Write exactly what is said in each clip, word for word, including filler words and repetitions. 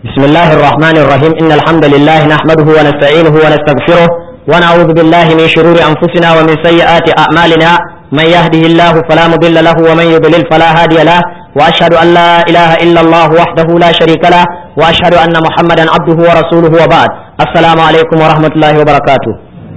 بسم الله الرحمن الرحيم إن الحمد لله نحمده ونستعينه ونستغفره ونعوذ بالله من شرور أنفسنا ومن سيئات أعمالنا من يهده الله فلا مضل له ومن يضلل فلا هادي له وأشهد أن لا إله إلا الله وحده لا شريك له وأشهد أن محمدا عبده ورسوله وبعد السلام عليكم ورحمة الله وبركاته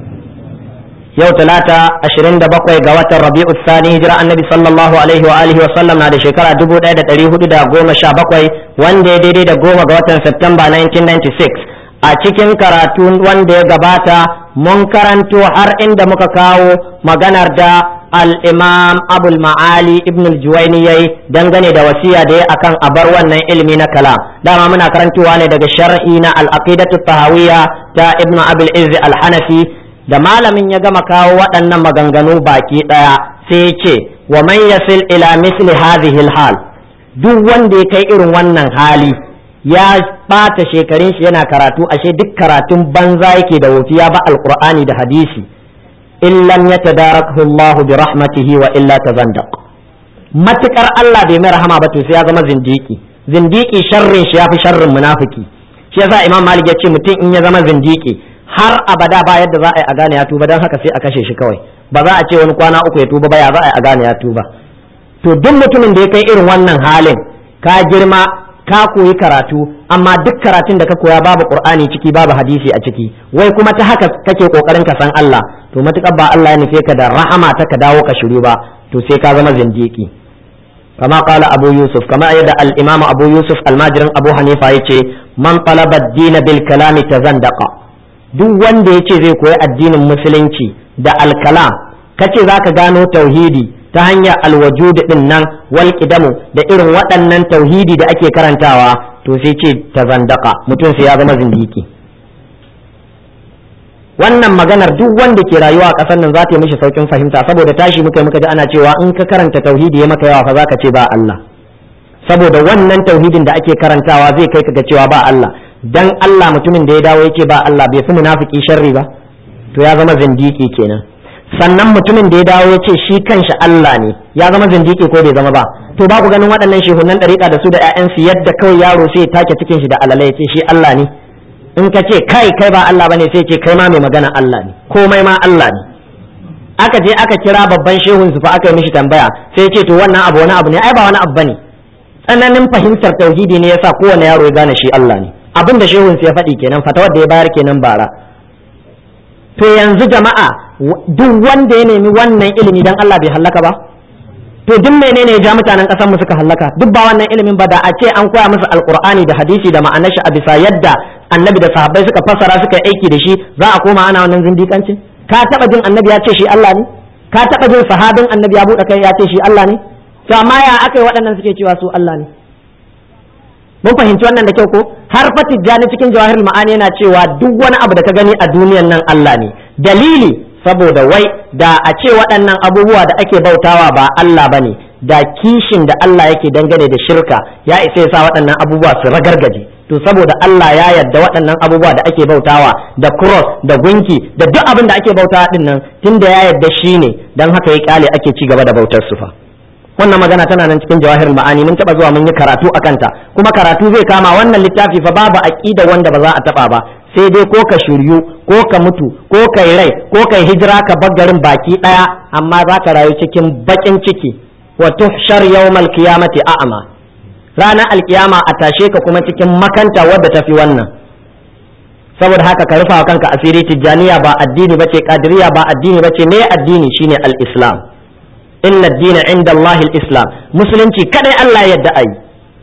yau talata ashirin da bakwai ga watan rabi'u thani hijira annabi sallallahu alaihi wa alihi wa sallam na da shekara dubu ɗaya da ɗari hudu da goma sha bakwai wanda ya daidai da goma ga watan Septemba nineteen ninety-six a cikin karatu wanda ya gabata mun karanto har inda muka kawo maganar da al-imam abul ma'ali ibn al-juwayni yayi dangane da wasiya da ya akan abar wannan ilimi na kalam dama muna karantowa ne daga shar'i na al-aqidatu tahawiyya ta ibn abul izz al-hanafi da malamin ya gama kawo waɗannan maganganu baki ɗaya sai ya ce wa man yasil ila misli hadhihi hal duk wanda ya kai irin wannan hali ya ɓata shekarun shi yana karatu ashe duk karatun banza yake da wofiya ba alqur'ani da hadisi illam yatadarakahu Allah bi rahmatihi wa illa tazandaq matukar Allah bai mai rahama ba to sai ya zama zindiki zindiki sharrin shi yafi sharrin munafiki shi yasa imam malik ya ce mutum in ya zama zindiki har abada ba yadda za a yi a gane ya tuba don haka sai a kashe shi kawai ba za a ce wani kwana uku ya tuba ba ya za a yi a gane ya tuba to duk mutumin da ya kai irin wannan halin ka girma ka koyi karatu amma duk karatun da ka koya babu qur'ani ciki babu hadisi a ciki wai kuma ta haka kake kokarin ka san Allah to matukar ba Allah ya nufe ka da rahama ta ka dawo ka shiru ba to sai ka zama zindiki kama qala abu yusuf kama yadda al-imam abu yusuf almajirin abu hanifa yace man talaba ad-din bil kalami tazandaqa duk wanda ya ce zai koyi addinin musulunci da alkalam kace za ka gano tauhidi ta hanyar alwajud din nan wal qidamu da irin waɗannan tauhidi da ake karantawa to sai ce ta zandaka mutum sai ya zama zindiki wannan maganar duk wanda ke rayuwa a ƙasar nan za ta yi mishi saukin fahimta saboda tashi muka muka ji ana cewa in ka karanta tauhidi ya maka yawa fa za ka ce ba Allah saboda wannan tauhidin da ake karantawa zai kai ka ga cewa ba Allah dan Allah mutumin da ya dawo yake ba Allah bai fi munafiki sharri ba to ya zama zindiki kenan sannan mutumin da ya dawo yace shi kanshi Allah ne ya zama zindiki ko bai zama ba to ba ku ganin waɗannan shehunan ɗariƙa da su da ƴaƴansu yadda kawai yaro sai ya take cikin shi da alala yace shi Allah ne in ka ce kai kai ba Allah bane sai ce kai ma mai magana Allah ne komai ma Allah ne aka je aka kira babban shehun su fa aka yi mishi tambaya sai ya ce to wannan abu wani abu ne ai ba wani abu bane tsananin fahimtar tauhidi ne yasa kowane yaro ya gane shi Allah ne abin da shehun ya faɗi kenan fatawar da ya bayar kenan bara to yanzu jama'a duk wanda ya nemi wannan ilimi dan Allah bai hallaka ba to duk menene ya ja mutanen ƙasar mu suka hallaka duk ba wannan ilimin ba da a ce an koya musu alqur'ani da hadisi da ma'anar shi a bisa yadda annabi da sahabbai suka fassara suka aiki da shi za a koma ana wannan zindiƙanci ka taba jin annabi ya ce shi Allah ne ka taba jin sahabin annabi ya buɗe kai ya ce shi Allah ne to amma ya akai waɗannan suke cewa su Allah ne mun fahimci wannan da kyau ko har fa tijjani cikin jawahirul ma'ani yana cewa duk wani abu da ka gani a duniyan nan Allah ne dalili saboda wai da a ce waɗannan abubuwa da ake bautawa ba Allah bane da kishin da Allah yake dangane da shirka ya isa ya sa waɗannan abubuwa su ragargaje to saboda Allah ya yarda waɗannan abubuwa da ake bautawa da cross da gunki da duk abin da ake bautawa din nan tunda ya yarda shi ne dan haka ya kyale ake ci gaba da bautar su fa wannan magana tana nan cikin jawahirul ma'ani mun taba zuwa mun yi karatu akan ta kuma karatu zai kama wannan littafi fa babu aqida wanda ba za a taba ba sai dai ko ka shiryu ko ka mutu ko kai rai ko kai hijira ka bar garin baki daya amma za ka rayu cikin bakin ciki wa tuhshar yawmal qiyamati a'ma ranar alkiyama a tashe ka kuma cikin makanta wadda tafi wannan saboda haka ka rufa kanka asiri tijjaniya ba addini bace kadiriya ba addini bace me addini shine al-islam inna ad-dina 'inda Allah al-islam musulunci kadai Allah ya yadda ai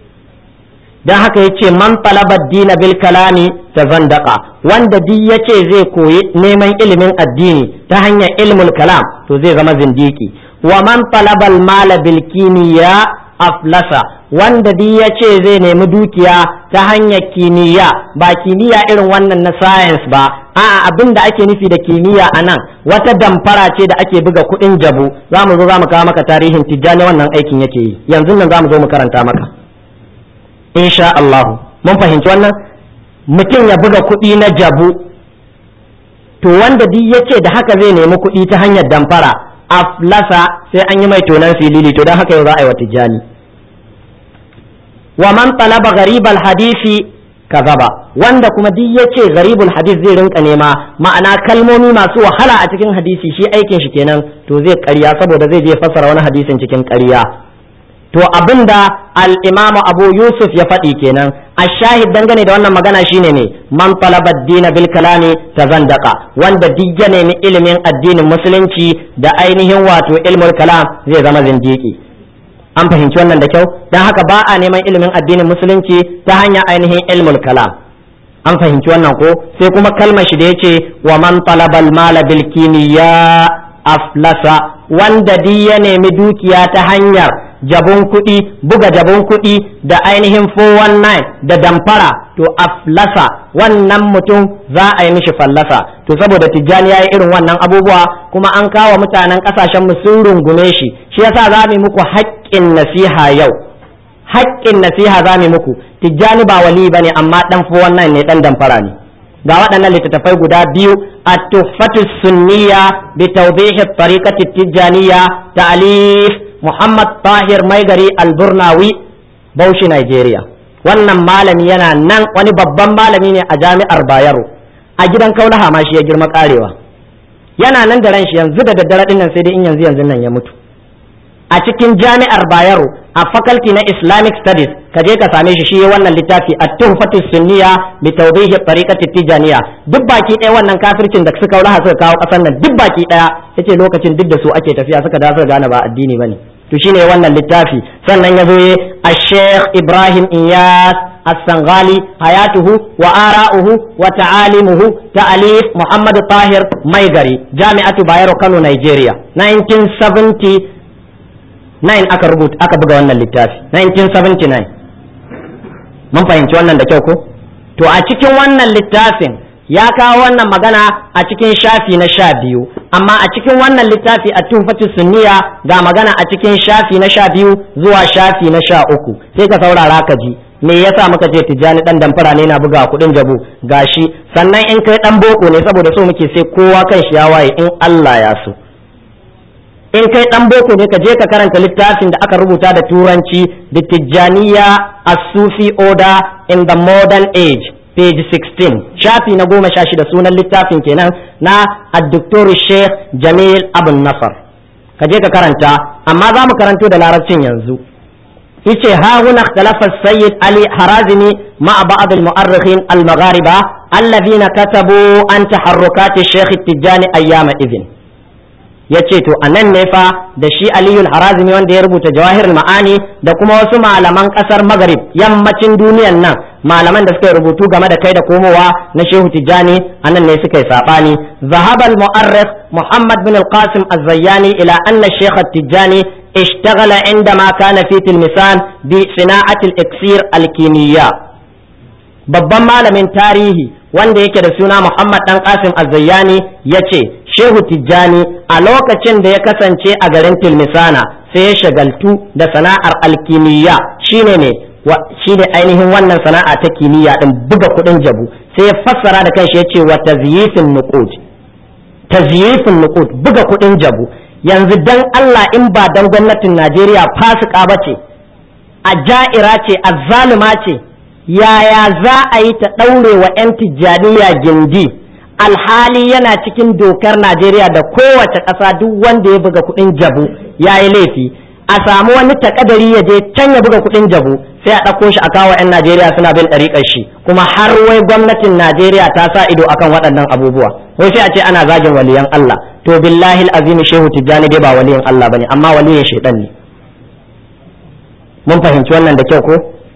dan haka yace man talaba ad-dina bil kalami tazandaqa wanda di yace zai koyi neman ilimin addini ta hanyar ilmul kalam to zai zama zindiki wa man talaba al-mala bil kimiya aflasa wanda di yace zai nemi dukiya ta hanyar kimiyya ba kimiyya irin wannan na science ba a'a abin da ake nufi da kimiyya a nan wata damfara ce da ake buga kuɗin jabu za mu zo za mu kawo maka tarihin tijjani wannan aikin yake yi yanzu nan za mu zo mu karanta maka insha Allah mun fahimci wannan mutum ya buga kuɗi na jabu to wanda duk yace da haka zai nemi kuɗi ta hanyar damfara aflasa sai an yi mai tonan filili to don haka yau za a yi wa tijjani wa man talaba gharibal hadisi kazaba, wanda kuma duk yace gharibul hadith zai rinka nema ma'ana kalmomi masu wahala a cikin hadisi shi aikin shi kenan to zai ƙarya saboda zai je fassara wani hadisin cikin ƙarya. To abinda al-Imam Abu Yusuf ya faɗi kenan, ash-shahid dangane da wannan magana shine ne man talaba ad-din bil kalami tazandaqa, wanda duk ya nemi ilimin addinin musulunci da ainihin wato ilmul kalam zai zama zindiki. An fahimci wannan da kyau, dan haka ba a neman ilimin addinin musulunci ta hanyar ainihin ilmul kalam. An fahimci wannan ko? Sai kuma kalmar shi da yace wa man talaba al-mala bil kimiyya aflasa, wanda duk ya nemi dukiya ta hanyar jabun kuɗi, buga jabun kuɗi da ainihin four one nine da damfara, to aflasa wannan mutum za a yi mishi fallasa. To saboda Tijjani ya yi irin wannan abubuwa kuma an kawo mutanen ƙasashen mu sun rungume shi, shi yasa za mu muku haƙƙin nasiha yau. Haƙƙin nasiha za mu muku, Tijjani ba wali bane amma dan four one nine ne, dan damfara ne. Ga waɗannan littattafai guda biyu, at-tuhfatu sunniya bi tawdih at-tariqati at-tijaniyya ta'alif Muhammad Tahir Maigari Al-Burnawi, Bauchi, Nigeria. Wannan malami yana nan, wani babban malami ne a jami'ar Bayero, a gidan Kaulaha ma shi ya girma karewa. Yana nan da ran shi yanzu da daddare din nan, sai dai in yanzu yanzu nan ya mutu. A cikin jami'ar Bayero a faculty na Islamic Studies, ka je ka same shi, shi wannan littafi at-tuhfatu sunniya bi tawdih at-tariqati at-tijaniyya. Duk baki ɗaya wannan kafircin da suka Kaulaha suka kawo ƙasar nan, duk baki ɗaya yace lokacin duk da su ake tafiya, suka da suka gane ba addini bane. To shine wannan littafi. Sannan ya zo ye Sheikh Ibrahim Iyas As-Sangali, hayatuhu wa ara'uhu wa ta'alimuhu, ta'alif Muhammad Tahir Maigari, Jami'atu Bayero, Kano, Nigeria, nineteen seventy-nine aka rubuta aka buga wannan littafi, nineteen seventy-nine. Mun fahimci wannan da kyau ko? To a cikin wannan littafin ya kawo wannan magana a cikin shafi na sha biyu, amma a cikin wannan littafi a tuhfatu sunniya ga magana a cikin shafi na sha biyu zuwa shafi na sha uku. Sai ka saurara ka ji me yasa muka ce Tijjani dan damfara ne na buga kuɗin jabu, gashi. Sannan in kai dan boko ne, saboda so muke sai kowa kan shi ya waye in Allah ya so. In kai dan boko ne ka je ka karanta littafin da aka rubuta da turanci, The Tijjaniya as-Sufi Order in the Modern Age, page sixteen, shafi na goma sha shida, sunan littafin kenan na Ad-Doktor Sheikh Jamil Abun Nasar. Ka je ka karanta, amma za mu karanto da larabcin yanzu. Yace ha huna ikhtalafa Sayyid Ali Harazimi ma'a ba'd al-mu'arrikhin al-maghariba alladhina katabu an taharrukat Sheikh Tijjani ayyama idhin. Yace to anan ne fa da shi Aliyu Harazimi wanda ya rubuta Jawahirul Ma'ani da kuma wasu malaman kasar Maghrib, yammacin duniyan nan, malaman da suka rubutu game da kai da komowa na Shehu Tijjani, anan ne suka yi sabani. Zahaba al-mu'arrikh Muhammad bin al-Qasim az-Zayyani ila anna Sheikh Tijjani ishtaghala indama kana fi Tilmisan bi sina'ati al-iksir al-kimiyya. Babban malamin tarihi wanda yake da suna Muhammad dan Qasim az-Zayyani yace Shehu Tijjani a lokacin da ya kasance a garin Tilmisana sai ya shagaltu da sana'ar alkimiyya, shine ne shine ainihin wannan sana'a ta kimiyya din, buga kudin jabu. Sai ya fassara da kanshi yace wa tazyifin nuqud, tazyifin nuqud, buga kudin jabu. Yanzu dan Allah in ba dan gwamnatin Najeriya fasika bace, aja'ira ce, azzalima ce, yaya za a yi ta daure wa 'yan Tijjaniya gindi, alhali yana cikin dokar Najeriya da kowace ƙasa duk wanda ya buga kuɗin jabu ya yi laifi. A samu wani takadari ya je can ya buga kuɗin jabu, sai a ɗauko shi a kawo 'yan Najeriya suna bin ɗariƙar shi, kuma har wai gwamnatin Najeriya ta sa ido akan waɗannan abubuwa, wai sai a ce ana zagin waliyan Allah. To billahi azim Shehu Tijjani dai ba waliyan Allah bane, amma waliyan shaitan ne. Mun fahimci wannan da kyau ko?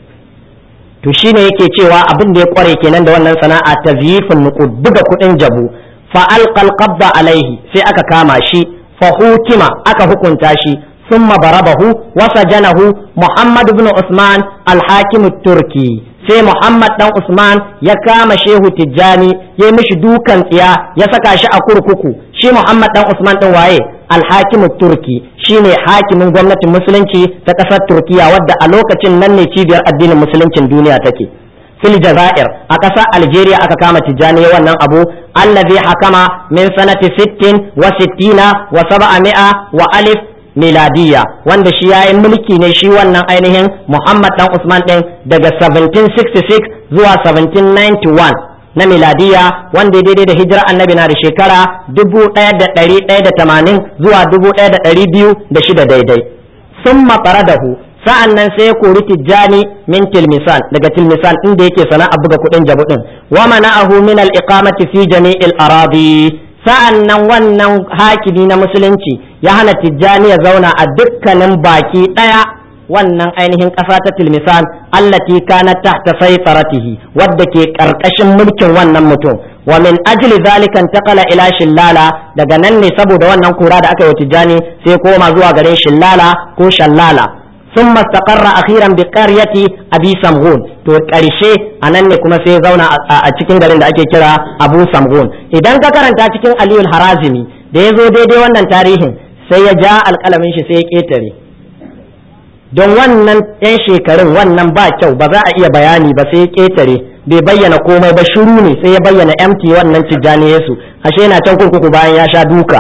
To shine yake cewa abin da ya kware kenan da wannan sana'a ta zifin nuqud, buga kudin jabu. Fa alqal qabda alaihi, sai aka kama shi, fa hukima, aka hukunta shi, thumma barabahu wa sajanahu Muhammad ibn Usman al-Hakim turki. Sai Muhammad dan Usman ya kama Shehu Tijjani, ya mishi dukan tsiya, ya saka shi a kurkuku. Shi Muhammad dan Usman din waye? Al-Hakim turki, shine hakimin gwamnatin musulunci ta kasar Turkiya, wadda a lokacin nan ne cibiyar addinin musuluncin duniya take. Fil Jazair, a ƙasar Algeria aka kama Tijjani wannan abu, allazi hakama min sanati sittin wa sittina wa sab'a mi'a wa alif miladiya, wanda shi yayin mulki ne shi wannan ainihin Muhammad dan Usman din daga seventeen sixty-six zuwa seventeen ninety-one na miladiya, wanda daidai da hijira annabi na da shekara dubu ɗaya da ɗari ɗaya da tamanin zuwa dubu ɗaya da ɗari biyu da shida daidai. sun mafaradahu sa'an nan sai ya kori Tijjani min Tilmisan daga Tilmisan inda yake sana'a buga kuɗin jabu ɗin, wa mana'ahu min al-iqamati fi jami'il aradi. Sa'an nan wannan hakimi na musulunci ya hana Tijjani ya zauna a dukkanin baki ɗaya wannan ainihin ƙasa ta Tilmisan allati kanat tahta saytaratihi, wadda ke ƙarƙashin mulkin wannan mutum. Wa min ajli zalika intaqala ila Shillala, daga nan ne saboda wannan kura da aka yi wa Tijjani sai koma zuwa garin Shillala ko Shallala. ثم استقر أخيرا بقرية أبي سمغون. to ƙarshe a nan ne kuma sai ya zauna a cikin garin da ake kira Abu Samghun. Idan ka karanta cikin Aliyul Harazimi da ya zo daidai wannan tarihin sai ya ja alƙalamin shi sai ya ƙetare, don wannan ɗan shekarun wannan ba kyau, ba za a iya bayani ba, sai ya ƙetare bai bayyana komai ba, shiru ne sai ya bayyana empty wannan Tijjani Yesu ashe yana can kurkuku bayan ya sha duka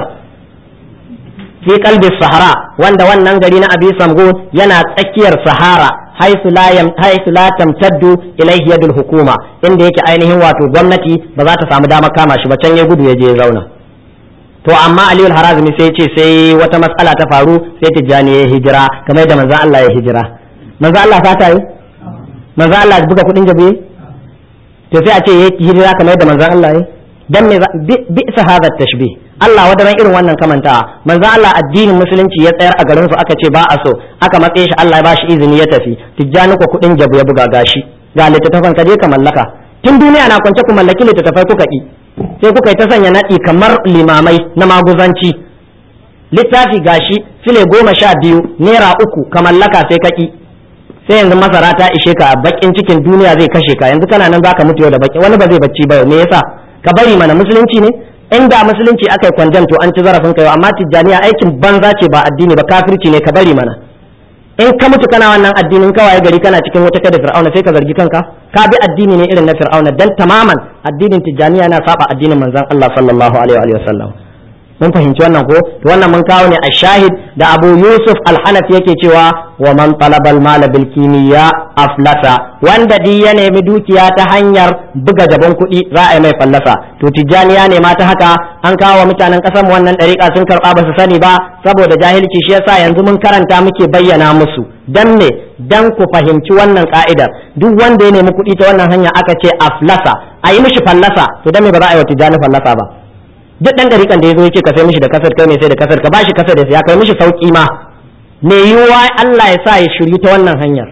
fi qalbi sahara, wanda wannan gari na Abi Samghun yana tsakiyar sahara haisu la yam haisu la tamtaddu ilayhi yadul hukuma, inda yake ainihin wato gwamnati ba za ta samu damar kama shi ba, can ya gudu ya je ya zauna. To amma Aliyu Harazimi sai ce sai wata matsala ta faru sai Tijjani ya hijira kamar yadda manzon Allah ya hijira. Manzon Allah fata yi? Manzon Allah buga kudin jabe? To sai a ce ya hijira kamar yadda manzon Allah ya? Dan me bi sa hada tashbih. Allah wadaran irin wannan kamantawa. Manzon Allah addinin musulunci ya tsayar a garin su aka ce ba a so, aka matse shi Allah ya bashi izini ya tafi. Tijjani ko kudin jabu ya buga gashi. Ga littattafan ka je ka mallaka. Tun duniya na kwance ku mallaki littattafai kuka ki. Sai kuka yi ta sanya naɗi kamar limamai na maguzanci. Littafi gashi file goma sha biyu naira uku ka mallaka sai ka ki. Sai yanzu masara ta ishe ka, bakin cikin duniya zai kashe ka, yanzu kana nan zaka mutu yau da baki, wani ba zai bacci ba, me yasa? Ka bari mana, musulunci ne? Inda musulunci aka yi kwanjan to an ci zarafin ka yau, amma Tijjaniya aikin banza ce ba addini ba, kafirci ne, ka bari mana. In ka mutu kana wannan addinin kawai gari kana cikin wata kada Fir'auna sai ka zargi kanka, ka bi addini ne irin na Fir'auna, dan tamaman addinin Tijjaniya na saba addinin manzon Allah sallallahu alaihi wa sallam. Mun fahimci wannan ko? To wannan mun kawo ne a shahid da Abu Yusuf Al-Hanafi yake cewa wa man talaba al-mal bil kimiyya aflasa, wanda di ya nemi dukiya ta hanyar buga jabon kuɗi za a yi mai fallasa. To Tijjani ya nema ta haka, an kawo mutanen ƙasar mu wannan ɗariƙa sun karɓa ba su sani ba saboda jahilci, shi yasa yanzu mun karanta muke bayyana musu. Dan me? Dan ku fahimci wannan ka'idar, duk wanda ya nemi kuɗi ta wannan hanya aka ce aflasa, a yi mishi fallasa, to dan me ba za a yi wa Tijjani fallasa ba? Duk ɗan ɗariƙan da ya zo ya ce ka sai mishi da kasar, kai mai sai da kasar ka bashi kasar da ya kai mishi sauƙi ma, me yiwuwa Allah ya sa ya shiryu ta wannan hanyar.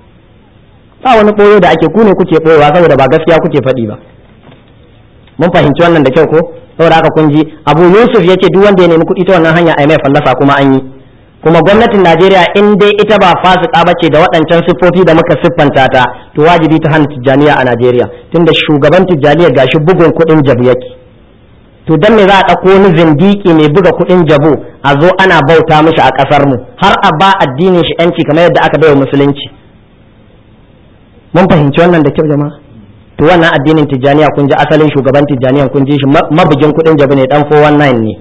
Ba wani ɓoyo da ake, ku ne kuke ɓoyewa saboda ba gaskiya kuke faɗi ba. Mun fahimci wannan da kyau ko? Saboda haka kun ji Abu Yusuf ya ce duk wanda ya nemi kuɗi ta wannan hanya ai mai fallasa, kuma an yi. Kuma gwamnatin Najeriya in dai ita ba fasika bace da waɗancan siffofi da muka siffanta ta, to wajibi ta hana Tijjaniya a Najeriya, tunda shugaban Tijjaniya gashi bugun kuɗin jabu yake. To dan me za a ɗauko wani zindiki mai buga kuɗin jabo a zo ana bauta mishi a ƙasar mu har a ba addinin shi yanci kamar yadda aka baiwa musulunci? Mun fahimci wannan da kyau jama'a. To wannan addinin Tijjaniya kun ji asalin shugaban Tijjaniyan kun ji shi mabugin kuɗin jabo ne, dan four one nine ne.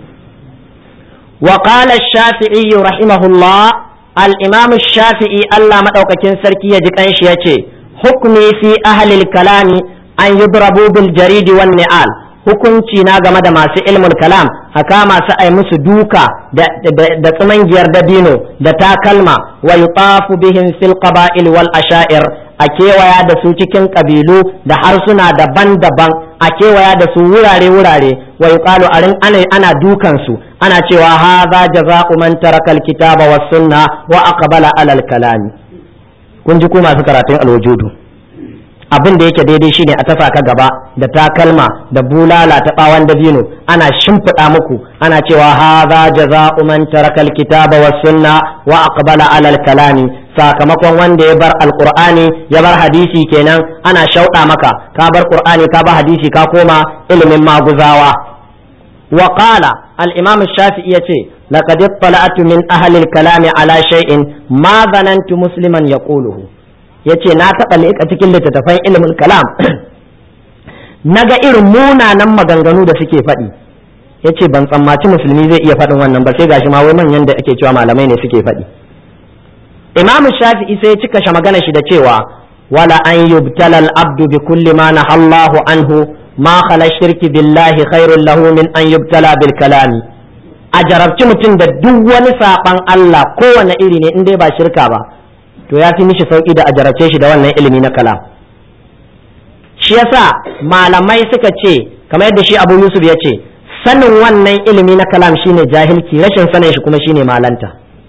Wa qala ash-Shafi'i rahimahullah, al-Imam ash-Shafi'i Allah madaukakin sarki ya ji kanshi yace hukmi fi ahli al-kalami an yudrabu bil jarid wan ni'al, hukunci na game da masu ilmul kalam a kama su ai musu duka da da tsimangiyar dabino da takalma, wa yutafu bihim fil qaba'il wal asha'ir, a kewaya da su cikin kabilu da harsuna daban-daban, a kewaya da su wurare-wurare, wa yuqalu arin ana ana dukan su ana cewa hadha jaza'u man taraka al-kitaba was sunna wa aqbala ala al-kalami. Kun ji ku masu karatun al-wujudu, abin da yake daidai shine a tafa ka gaba da takalma da bulala ta bawan dabino, ana shimfiɗa muku ana cewa hadha jaza'u man taraka al-kitaba was sunna wa aqbala ala al-kalami, sakamakon wanda ya bar alqur'ani ya bar hadisi kenan, ana shauɗa maka ka bar qur'ani ka bar hadisi ka koma ilimin maguzawa. Wa qala al-imam ash-shafi'i yace laqad ittala'tu min ahli al-kalami ala shay'in ma dhanantu musliman yaquluhu, ya ce na taɓa leƙa cikin littattafan ilimin kalam na ga irin munanan maganganu da suke faɗi, yace ban tsammaci musulmi zai iya faɗin wannan ba sai gashi ma wai manyan da ake cewa malamai ne suke faɗi. Imam Shafi'i sai ya cika shi magana shi da cewa wala an yubtala al-abdu bi kulli ma nahallahu anhu ma khala shirki billahi khairul lahu min an yubtala bil kalami. A jarabci mutum da duk wani saban Allah kowane iri ne in dai ba shirka ba to ya fi mishi sauki da a jarabce shi da wannan ilimi na kalam. Shi yasa malamai suka ce kamar yadda shi Abu Yusuf ya ce sanin wannan ilimi na kalam shine jahilci, rashin sanin shi kuma shine malanta.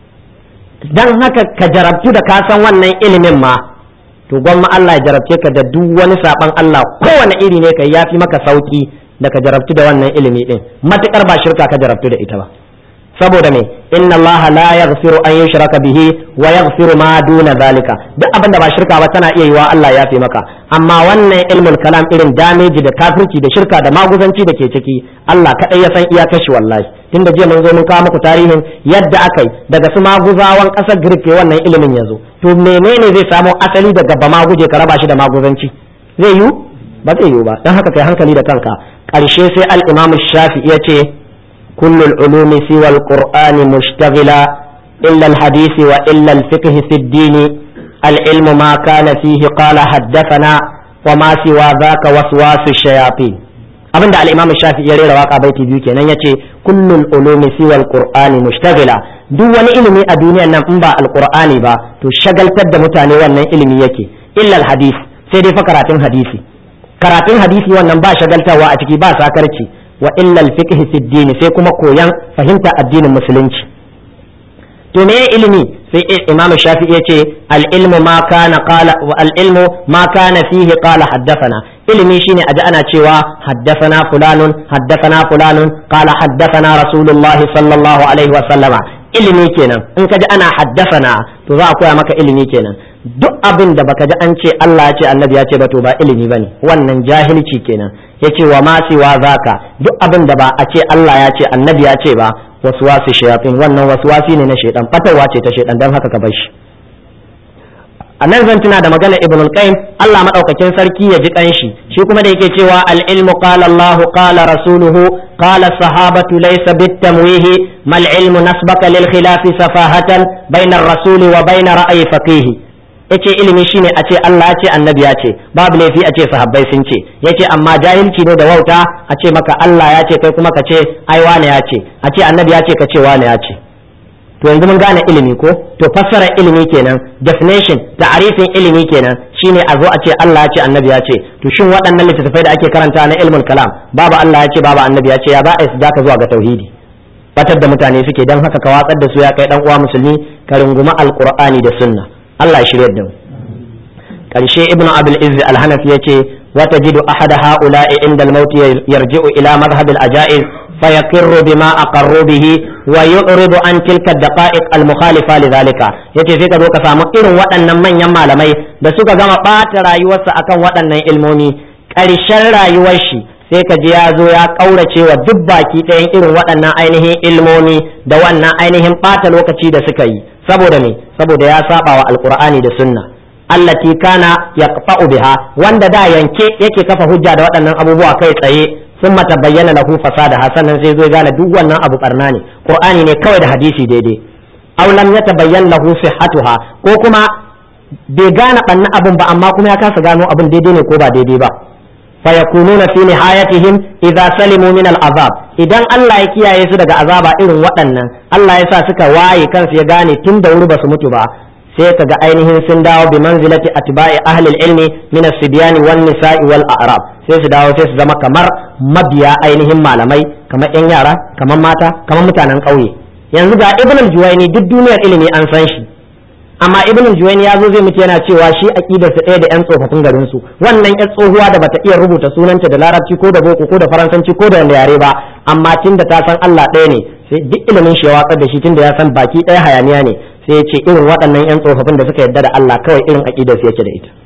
Dan haka ka jarabtu da ka san wannan ilimin ma to gwamma Allah ya jarabce ka da duk wani saban Allah kowane iri ne kai yafi maka sauki da ka jarabtu da wannan ilimi din matukar ba shirka ka jarabtu da ita ba. Saboda me inna Allah la yaghfiru an yushraka bihi wa yaghfiru ma duna zalika, duk abin da ba shirka ba tana iya yiwa Allah ya fi maka, amma wannan ilmul kalam irin damage da kafirci da shirka da maguzanci da ke ciki Allah kadai ya san iyakar shi wallahi. Tunda jiya mun zo mun kawo muku tarihin yadda akai daga su maguzawan kasar Greek wannan ilimin yazo, to menene zai samu asali daga ba maguje ka raba shi da maguzanci? Zai yiwu? Ba zai yiwu ba. Dan haka kai hankali da kanka. Karshe sai al-Imam Shafi'i ya ce كل العلوم سوى القرآن مشتغلا إلا الحديث وإلا الفقه في الدين العلم ما كان فيه قال حدثنا وما سوى ذاك وسواس الشياطين. abin da al-Imam Shafi'i ya rera waka baiti biyu kenan yace kullul ulumi siwa al-Qur'ani mushtagila, duk wani ilimi a duniyar nan in ba al-Qur'ani ba to shagaltar da mutane wannan ilimi yake, illa al-hadith sai dai fa karatun hadisi. Karatun hadisi wannan ba shagaltawa a ciki ba sakarci, wa illa al-fiqh fi ad-din sai kuma koyan fahimta addinin musulunci. To me ilimi? Sai Imam Shafi'i yace al-ilmu ma kana qala wa al-ilmu ma kana fihi qala haddathana. Ilimi shine aji ana cewa haddathana fulanun haddathana fulanun qala haddathana Rasulullah sallallahu alaihi wa sallama. Ilimi kenan. In kaji ana haddathana to za a koya maka ilimi kenan. Duk abin da baka ji an ce Allah ya ce annabi ya ce ba to ba ilimi bane, wannan jahilci kenan. Yace wa ma siwa zaka, duk abin da ba a ce Allah ya ce annabi ya ce ba waswasi shayatin, wannan waswasi ne na shaytan, fatawa ce ta shaytan, dan haka ka bar shi. Anan zan tuna da magana Ibn al-Qayyim Allah madaukakin sarki ya ji kanshi, shi kuma da yake cewa al-ilmu qala Allah qala rasuluhu qala sahabatu laysa bit-tamwihi mal ilmu nasbaka lil khilafi safahatan bayna ar-rasuli wa bayna ra'yi faqih. yace ilimi shine a ce Allah ya ce annabi ya ce, babu laifi a ce sahabbai sun ce, yace amma jahilci ne da wauta a ce maka Allah ya ce kai kuma ka ce ai wane ya ce, a ce annabi ya ce ka ce wane ya ce. To yanzu mun gane ilimi ko? To fassara ilimi kenan, definition ta'arifin ilimi kenan shine a zo a ce Allah ya ce annabi ya ce. To shin waɗannan littattafai da ake karanta na ilmul kalam babu Allah ya ce babu annabi ya ce, ya za a su daka zuwa ga tauhidi? Batar da mutane suke, dan haka ka watsar da su ya kai dan uwa musulmi, ka runguma alqur'ani da sunna. Allah ya shirya da mu. Karshe Ibn Abul Izz Al-Hanafi yace wa tajidu ahada ha'ula'i inda al-maut yarji'u ila madhhab al-ajaiz fayaqirru bima aqarru bihi wa yu'ridu an tilka ad-daqa'iq al-mukhalifa lidhalika. Yace sai ka zo ka samu irin waɗannan manyan malamai da suka gama ɓata rayuwarsa akan waɗannan ilmomi, ƙarshen rayuwar shi sai ka ji ya zo ya ƙaurace wa duk baki ɗayan irin waɗannan ainihin ilmomi da wannan ainihin ɓata lokaci da suka yi. Saboda me? Saboda ya saba wa alqur'ani da sunna allati kana yaqfa'u biha, wanda da yanke yake kafa hujja da waɗannan abubuwa kai tsaye, sun mata bayyana lahu fasada hasanan sai zo gane duk wannan abu barna ne, qur'ani ne kawai da hadisi daidai. Aw lam yatabayyan lahu sihhatuha, ko kuma bai gane banna abun ba amma kuma ya kasa gano abun daidai ne ko ba daidai ba. fayakununa fi nihayatihim idza salimu min al'azab, idan Allah ya kiyaye su daga azaba irin waɗannan, Allah ya sa suka waye kansu ya gane tun da wuri ba su mutu ba, sai kaga ainihin sun dawo bi manzilati atba'i ahli al-ilmi min as-sibyani wan nisa'i wal a'rab, sai su dawo sai su zama kamar mabiya ainihin malamai, kamar yan yara, kamar mata, kamar mutanen ƙauye. Yanzu ga Ibn al-Juwayni duk duniyar ilimi an san shi, amma Ibn al-Juwayni ya zo zai mutu yana cewa shi aqidar sa ɗaya da ƴan tsofaffin garin su, wannan ƴan tsohuwa da bata iya rubuta sunanta da larabci ko da boko ko da faransanci ko da wanda yare ba, amma tunda ta san Allah ɗaya ne sai duk ilimin shi ya watsar da shi, tunda ya san baki ɗaya hayaniya ne, sai ya ce irin waɗannan ƴan tsofaffin da suka yarda da Allah kawai irin aqidar su yake da ita.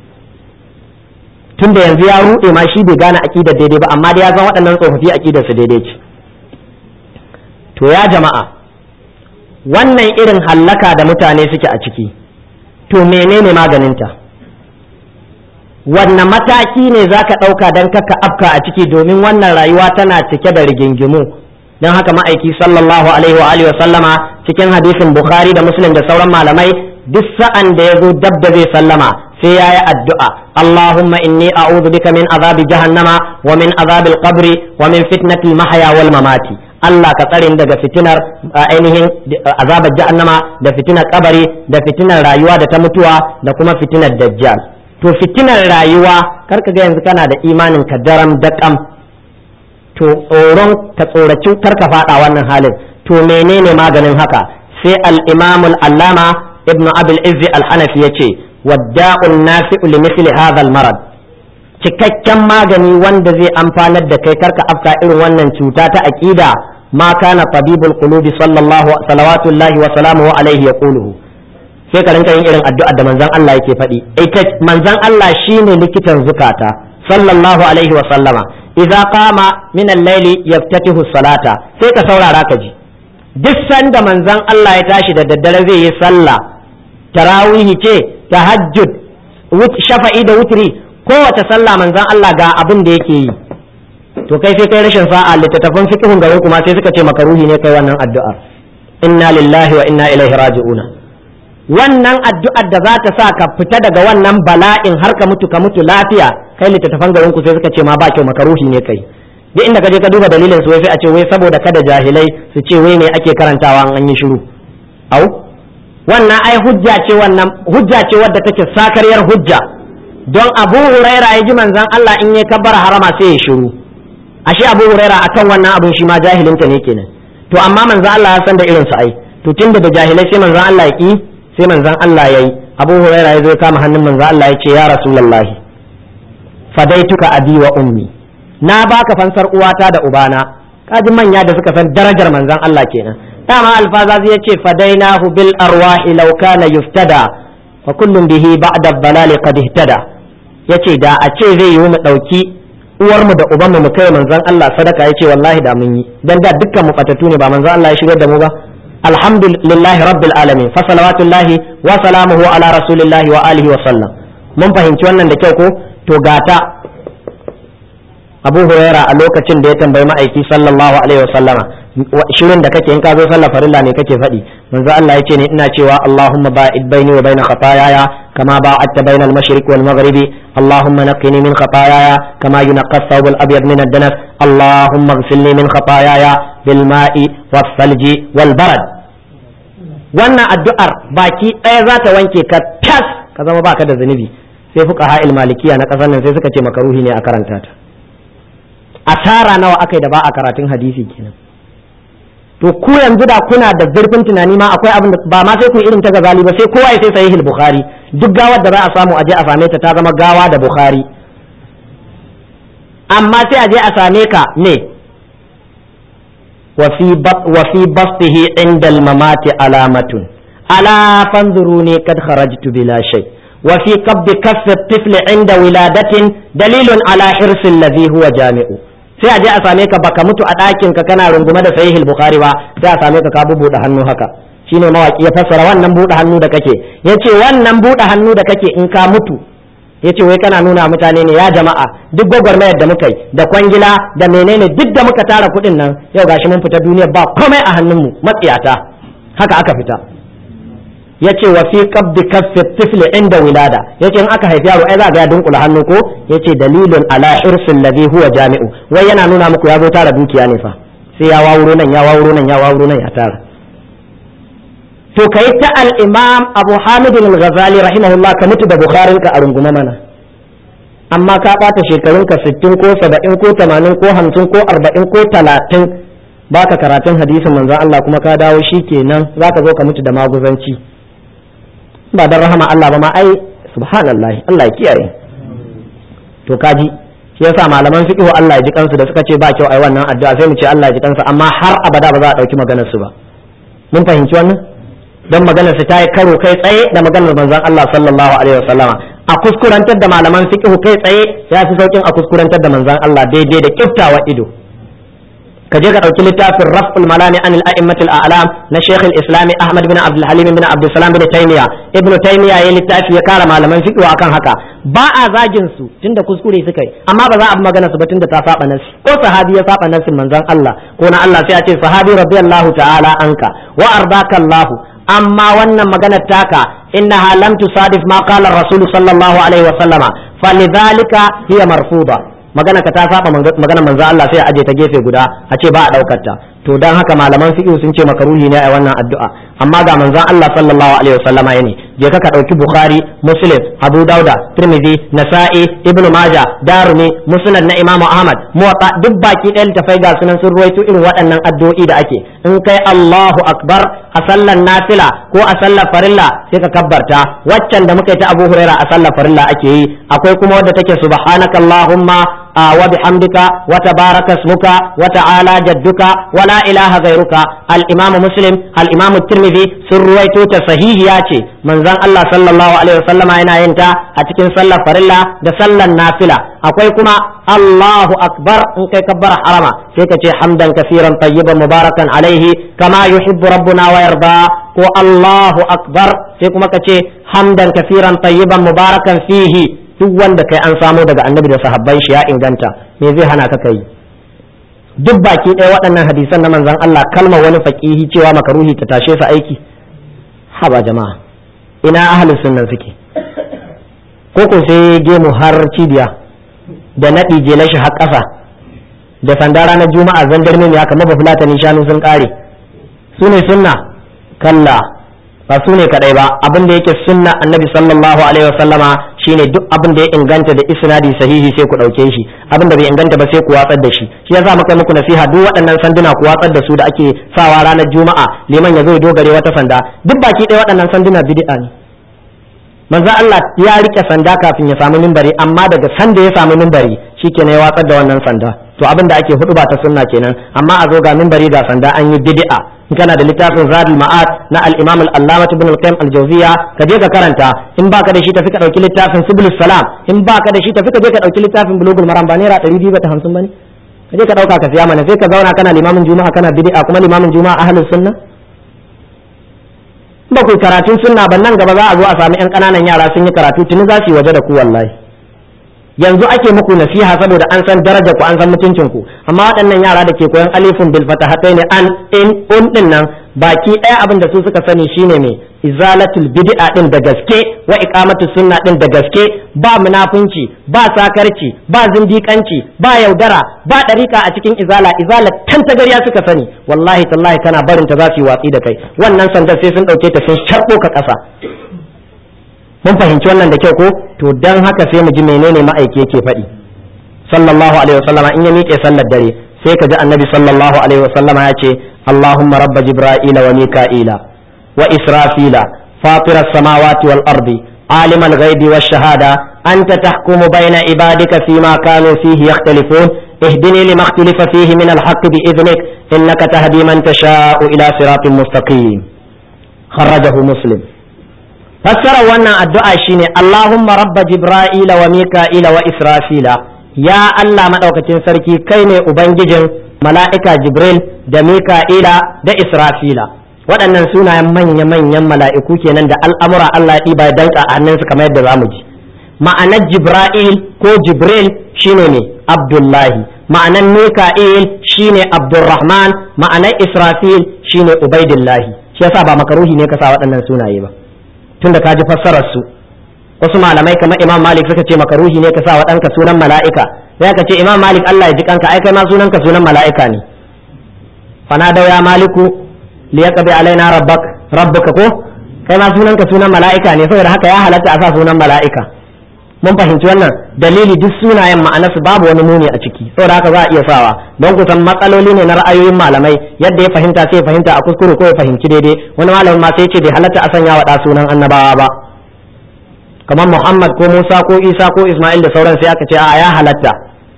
Tunda yanzu ya ruɗe ma shi bai gane aqidar daidai ba, amma dai ya san waɗannan tsofaffi aqidar su daidai ce. To ya jama'a, wannan irin hallaka da mutane suke a ciki, to menene maganinta? Wanne mataki ne za ka ɗauka don kaka afka a ciki, domin wannan rayuwa tana cike da rigingimu, dan haka ma'aiki sallallahu alaihi wa alihi wa sallama cikin hadisin Bukhari da Muslim da sauran malamai duk sa'an da yazo dab da zai sallama sai yayi addu'a Allahumma inni a'udhu bika min azabi jahannama wa min azabil qabri wa min fitnatil mahya wal mamati Allah ka tsare daga fitinar ainihin azabar jahannama da fitinar kabari da fitinar rayuwa da ta mutuwa da kuma fitinar dajjal to fitinar rayuwa karka ga yanzu kana da imanin ka daram daƙam to tsoron ka tsoraci karka fada wannan halin to menene maganin haka sai al-imam al-allama ibn abul izzi al-hanafi yace wadda'un nafi'u li mithli hadha al-marad cikakken magani wanda zai amfanar da kai karka afka irin wannan cuta ta aqida ma kana tabibul qulubi sallallahu salawatullahi wa salamuhu alaihi yaquluhu sai ka rinka yin irin addu'ar da manzon Allah yake faɗi ita manzon Allah shine likitan zukata sallallahu alaihi wa sallama idza qama min al-layli yaftatihu salata sai ka saurara ka ji duk sanda manzon Allah ya tashi da daddare zai yi sallah tarawih ce tahajjud shafa'i da wutri kowace sallah manzon Allah ga abin da yake yi to kai sai kai rashin sa'a littattafan fiqhun garin kuma sai suka ce makaruhi ne kai wannan addu'ar inna lillahi wa inna ilaihi raji'una wannan addu'ar da za ta sa ka fita daga wannan bala'in har ka mutu ka mutu lafiya kai littattafan garin ku sai suka ce ma ba kyau makaruhi ne kai duk inda ka je ka duba dalilin su sai a ce wai saboda kada jahilai su ce wai me ake karantawa an yi shiru au wannan ai hujja ce wannan hujja ce wadda take sakaryar hujja don Abu Huraira ya ji manzon Allah in ya kabbara harama sai ya shiru ashe Abu Huraira akan wannan abin shi ma jahilinta ne kenan to amma manzon Allah ya san da irin su ai to tunda da jahilai sai manzon Allah ya ki sai manzon Allah yayi Abu Huraira ya zo kama hannun manzon Allah ya ce ya Rasulullahi fadaituka abi wa ummi na baka fansar uwata da ubana kaji manya da suka san darajar manzon Allah kenan dama alfazazi yace fadainahu bil arwahi law kana yuftada fa kullun bihi ba'da ad-dalali qad ihtada yace da a ce zai yi mu dauki uwar mu da uban mu mu kai manzon Allah sadaka yace wallahi da mun yi dan da dukkan mu fatatu ne ba manzon Allah ya shigar da mu ba alhamdulillahi rabbil alamin fa salawatullahi wa salamuhu ala rasulillahi wa alihi wa sallam mun fahimci wannan da kyau ko to gata Abu Huraira a lokacin da ya tambayi ma'aiki sallallahu alaihi wa sallama shirin da kake in ka zo sallar farilla ne kake faɗi manzo Allah yace ne ina cewa Allahumma ba'id baini wa baina khataayaya kama ba'adta baina al-mashriq wal maghribi Allahumma naqqini min khataayaya kama yunqqa ath-thawb al-abyad min ad-danas Allahumma ighsilni min khataayaya bil ma'i was-salji wal barad wannan addu'ar baki ɗaya za ta wanke ka tas ka zama baka da zunubi sai fuqaha al-malikiya na kasar nan sai suka ce makaruhi ne a karanta ta asara nawa akai da ba a karatun hadisi kenan to ku yanzu da kuna da zurfin tunani ma akwai abin da ba ma sai ku irin ta gazali ba sai kowa ya sai sahih al-bukhari duk gawar da za a samu aje a same ta ta zama gawa da bukhari amma sai aje a same ka ne wa fi wa fi bastihi inda al-mamati alamatun ala fanzuruni kad kharajtu bila shay wa fi qabdi kaff at-tifl inda wiladatin dalilun ala hirsi alladhi huwa jami'u sai a je a same ka baka mutu a ɗakin ka kana rungume da sahihul bukhari ba sai a same ka ka bubuɗe hannu haka shine mawaki ya fassara wannan buɗe hannu da kake yace wannan buɗe hannu da kake in ka mutu yace wai kana nuna mutane ne ya jama'a duk gwagwarmayar da muka yi da kwangila da menene duk da muka tara kuɗin nan yau gashi mun fita duniya ba komai a hannunmu matsiyata haka aka fita yace wa fi qabdi kaffi tifli inda wilada yace in aka haifi yaro ai za ga ya dunkula hannu ko yace dalilun ala hirsil ladhi huwa jami'u wai yana nuna muku ya zo tara dukiya ne fa sai ya wawuro nan ya wawuro nan ya wawuro nan ya tara to kai ta al-imam Abu Hamid al-Ghazali rahimahullah ka mutu da Bukharin ka a runguma mana amma ka bata shekarun ka sittin ko saba'in ko tamanin ko hamsin ko arba'in ko talatin baka karatun hadisin manzon Allah kuma ka dawo shikenan zaka zo ka mutu da maguzanci ba dan rahama Allah ba ma ai subhanallahi Allah ya kiyaye to kaji shi yasa malaman fiqh Allah ya ji kansu da suka ce ba kyau ai wannan addu'a sai mu ce Allah ya ji kansu amma har abada ba za a dauki maganar su ba mun fahimci wannan dan maganar su ta yi karo kai tsaye da maganar manzon Allah sallallahu alaihi wasallama a kuskurantar da malaman fiqh kai tsaye ya fi saukin a kuskurantar da manzon Allah daidai da kiftawa ido ka je ka ɗauki littafin raf'ul malami anil a'immatil a'lam na Sheikh al-Islam Ahmad bin Abdul Halim bin Abdul Salam bin Taymiya. Ibn Taymiya ya littafi ya kara malaman fiqh akan haka, ba a zagin su tunda kuskure suka yi, amma ba za a bi magana su ba tunda ta saba nasi, ko sahabi ya saba nasin manzon Allah ko na Allah sai a ce sahabi radiyallahu ta'ala anka wa ardaka Allah. amma wannan maganar taka innaha lam tusadif ma qala ar-rasul sallallahu alaihi wa sallama falidhalika hiya marfuda. magana ka ta saba magana manzo Allah sai a aje ta gefe guda a ce ba a daukar ta. to dan haka malaman fiqh sun ce makaruhi ne a wannan addu'a, amma ga manzon Allah sallallahu alaihi wasallama yana je ka ka dauki Bukhari, Muslim, Abu Dauda, Tirmidhi, Nasa'i, Ibn Majah, Darimi, Musnad na Imam Ahmad, Muwatta, duk baki ɗayan tafai ga sunan sun ruwaito irin waɗannan addu'o'i da ake in kai Allahu akbar a sallar nafila ko a sallar farilla sai ka kabbarta. waccan da muka yi ta Abu Huraira a sallar farilla ake yi. akwai kuma wadda take subhanakallahumma wa bihamdika wa tabaraka ismuka wa ta'ala jadduka wa la ilaha ghairuka. al-Imam Muslim, al-Imam Tirmidhi sun ruwaito ta sahihiya ce manzon Allah sallallahu alaihi wasallama yana yin ta a cikin sallar farilla da sallar nafila. akwai kuma Allahu akbar in kai kabbara harama sai ka ce hamdan kaseeran tayyiban mubarakan alaihi kama yuhibbu rabbuna wa yarda, ko Allahu akbar sai kuma ka ce hamdan kaseeran tayyiban mubarakan fihi. duk wanda kai an samu daga annabi da sahabban shi ya inganta, me zai hana ka kai? duk baki ɗaya waɗannan hadisan na manzon Allah kalmar wani faqihi cewa makaruhi ta tashe su aiki. haba jama'a, ina ahlus sunna suke? ko ko sai gemu har cibiya da naɗi je na shi har ƙasa da sanda ranar juma'a zandarme ne haka mafa fulatani shanu sun ƙare, su ne sunna? kalla, ba su ne kadai ba. abin da yake sunna annabi sallallahu alaihi wasallama shine duk abin da ya inganta da isnadi sahihi sai ku dauke shi, abin da bai inganta ba sai ku watsar da shi. shi yasa muka muku nasiha duk waɗannan sanduna ku watsar da su da ake sawa ranar juma'a liman ya zo ya dogare wata sanda, duk baki ɗaya waɗannan sanduna bid'a ne. manzo Allah ya rike sanda kafin ya samu minbari, amma daga sanda ya samu minbari shikenan ya watsar da wannan sanda. to abin da ake hudu ba ta sunna kenan, amma a zo ga minbari ga sanda an yi bid'a. in kana da littafin Zadul Ma'ad na al-Imam al-Allamah Ibn al-Qayyim al-Jawziyya ka je ka karanta, in baka da shi tafi ka dauki littafin Subulus Salam, in baka da shi tafi ka je ka dauki littafin Bulughul Maram, ba naira ɗari biyu da hamsin bane, ka je ka dauka ka siya mana, sai ka zauna kana limamin juma'a kana bid'a kuma limamin juma'a ahlus sunna. ba ku karatun sunna ba nan gaba za a zo a sami yan kananan yara sun yi karatu tuni za su yi waje da ku. wallahi yanzu ake muku nasiha saboda an san darajar ku an san mutuncin ku, amma waɗannan yara da ke koyan alifun bil fatahataini an in un din nan baki ɗaya abin da su suka sani shine me izalatul bid'a din da gaske wa iqamatus sunna din da gaske, ba munafunci ba sakarci ba zindiƙanci ba yaudara ba ɗariƙa a cikin izala. izala tan tagariya suka sani, wallahi tallahi kana barin ta za su yi watsi da kai. wannan sandar sai sun ɗauke ta sun sharɓo ka ƙasa. mun fahimci wannan da kyau ko? to dan haka sai mu ji menene ma'aiki yake faɗi sallallahu alaihi wasallama in ya miƙe sallar dare sai ka ji annabi sallallahu alaihi wasallama ya ce Allahumma rabba jibra'ila wa mika'ila wa israfila fatira samawati wal ardi alim al ghaibi wash shahada anta tahkumu bayna ibadika fima kanu fihi yakhtalifun ihdini lima ikhtalafa fihi min al haqq bi idhnik innaka tahdi man tasha'u ila siratin mustaqim. kharrajahu muslim. fassarar wannan addu'a shine Allahumma rabba jibra'ila wa mika'ila wa israfila, ya Allah madaukakin sarki kai ne ubangijin mala'ika jibril da mika'ila da israfila. waɗannan sunayen manya-manyan mala'iku kenan da al'amura Allah ya ɗiba ya danka a hannunsu kamar yadda zamu ji. ma'anar jibra'il ko jibril shine ne abdullahi, ma'anar mika'il shine abdurrahman, ma'anar israfil shine ubaidillahi. shi yasa ba makaruhi ne ka sa waɗannan sunaye ba tunda ka ji fassarar su. wasu malamai kamar Imam Malik suka ce makaruhi ne ka sa wa ɗanka sunan mala'ika, sai ka ce Imam Malik Allah ya ji kanka, ai kai ma sunanka sunan mala'ika ne. fanadaw ya maliku liyaqdi alaina rabbak rabbuka, ko kai ma sunanka sunan mala'ika ne, saboda haka ya halatta a sa sunan mala'ika. mun fahimci wannan dalili, duk sunayen ma'anarsu babu wani muni a ciki, saboda haka za a iya sawa don kusan matsaloli ne na ra'ayoyin malamai, yadda ya fahimta sai ya fahimta a kuskure ko ya fahimci daidai. wani malamin ma sai ce bai halatta a sanya wa ɗa sunan annabawa ba, kamar Muhammad ko Musa ko Isa ko Ismail da sauran, sai aka ce a ya halatta.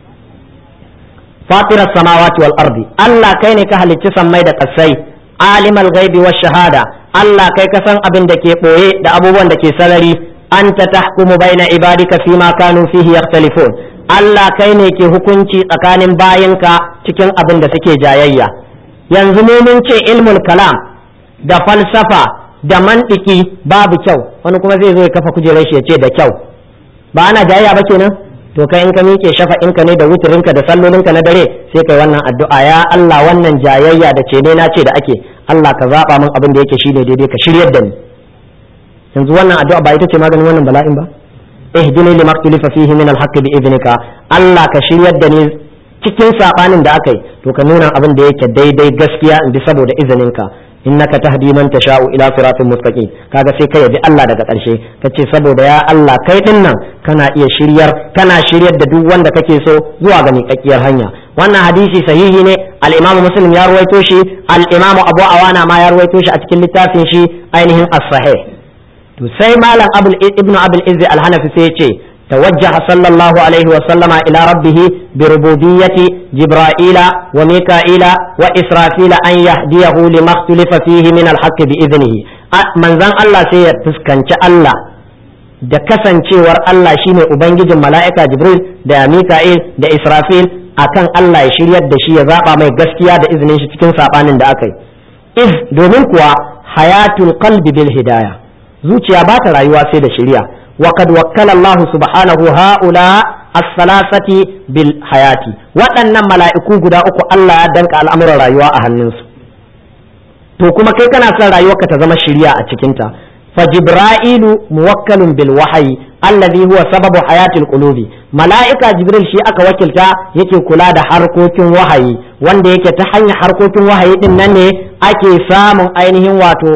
fatiras samawati wal ardi, Allah kai ne ka halicci sammai da kasai. alimal ghaibi wash shahada, Allah kai ka san abin da ke boye da abubuwan da ke sarari. anta tahkumu baina ibadika fima kanu fihi yakhtalifun, Allah kai ne ke hukunci tsakanin bayinka cikin abin da suke jayayya. Yanzu mu mun ce ilmul kalam da falsafa da mantiki babu kyau, wani kuma zai zo ya kafa kujerar shi ya ce da kyau. Ba ana jayayya ba kenan? To kai in ka miƙe shafa'inka ne da wuturinka da sallolinka na dare sai kai wannan addu'a, ya Allah wannan jayayya da ce ne na ce da ake, Allah ka zaɓa min abin da yake shine daidai ka shiryar da ni. Yanzu wannan addu'a ba ita ce maganin wannan bala'in ba? ihdini lima ikhtalafa fihi min al-haqq bi idnika, Allah ka shiryar da ni cikin sabanin da aka yi, to ka nuna abin da yake daidai gaskiya in bi saboda izininka. innaka tahdi man tasha'u ila siratin mustaqim. Kaga sai kai bi Allah daga ƙarshe kace saboda ya Allah kai din nan kana iya shiryar kana shiryar da duk wanda kake so zuwa ga miƙaƙƙiyar hanya. Wannan hadisi sahihi ne, al-Imam Muslim ya ruwaito shi, al-Imam Abu Awana ma ya ruwaito shi a cikin littafin shi ainihin as-sahih. To sai malam Abul Ibn Abul Izzi al-Hanafi sai ya ce توجه صلى الله عليه وسلم إلى ربه بربوبية جبرائيل وميكائيل وإسرافيل أن يهديه لما اختلف فيه من الحق بإذنه. من ذن الله سيتسكنش الله da kasancewar Allah shine ubangijin mala'ika Jibril da Mika'il da Israfil akan Allah ya shiryar da shi ya zaba mai gaskiya da izinin shi cikin sabanin da aka yi. Iz domin kuwa hayatul qalbi bil hidayah, zuciya ba ta rayuwa sai da shiriya. وقد وكل الله سبحانه هؤلاء الثلاثة بالحياة وأن ملائكة قد أكو الله دنك الأمر رأيوا أهلنس تو كما كي كان أصلا رأيوا كتزم الشريعة أتكنتا فجبرائيل موكل بالوحي الذي هو سبب حياة القلوب. ملائكة جبريل شيء أكا وكلتا يكي كلا دا حركوك وحي وان دي يكي تحني حركوك وحي إنني أكي سامن أينهم واتو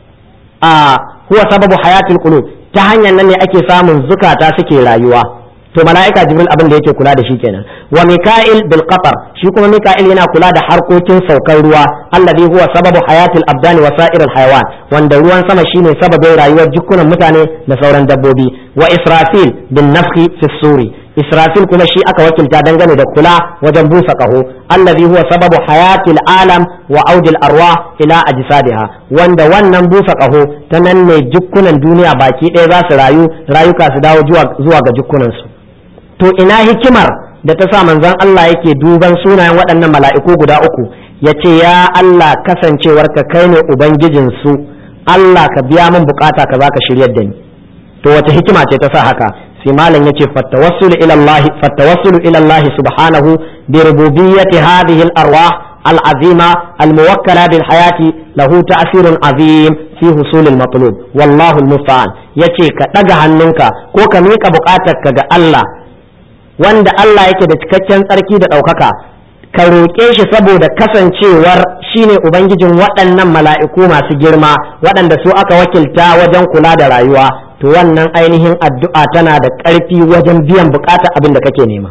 آه هو سبب حياة القلوب. ta hanyar nan ne ake samun zukata suke rayuwa. To mala'ika Jibril abin da yake kula da shi kenan. Wa Mika'il bil qatar, shi kuma Mika'il yana kula da harkokin saukar ruwa, alladhi huwa sababu hayatil abdani wa sa'iril hayawan, wanda ruwan sama shine sababin rayuwar jikunan mutane da sauran dabbobi. Wa Israfil bin nafhi fi suri, Israfil kuma shi aka wakilta dangane da kula wajen busa kaho, alladhi huwa sababu hayatil alam wa audil arwah ila ajsadiha, wanda wannan busa kaho ta nan ne jikunan duniya baki ɗaya za su rayu, rayuka su dawo zuwa ga jikunansu. To ina hikimar da ta sa manzon Allah yake duban sunayen waɗannan mala'iku guda uku ya ce ya Allah kasancewar ka kai ne ubangijin su, Allah ka biya min bukata ka za ka shiryar da ni. To wace hikima ce ta sa haka? sai malam yace fattawassulu ila Allah fattawassulu ila Allah subhanahu bi rububiyyati hadhihi al-arwah al-azima al-muwakkala bil hayati lahu ta'sirun azim fi husul al-matlub wallahu al-musta'an. Yace ka daga hannunka ko ka mika bukatarka ga Allah wanda Allah yake da cikakken tsarki da ɗaukaka, ka roƙe shi saboda kasancewar shine ubangijin waɗannan mala'iku masu girma waɗanda su aka wakilta wajen kula da rayuwa. To wannan ainihin addu'a tana da ƙarfi wajen biyan buƙatar abin da kake nema,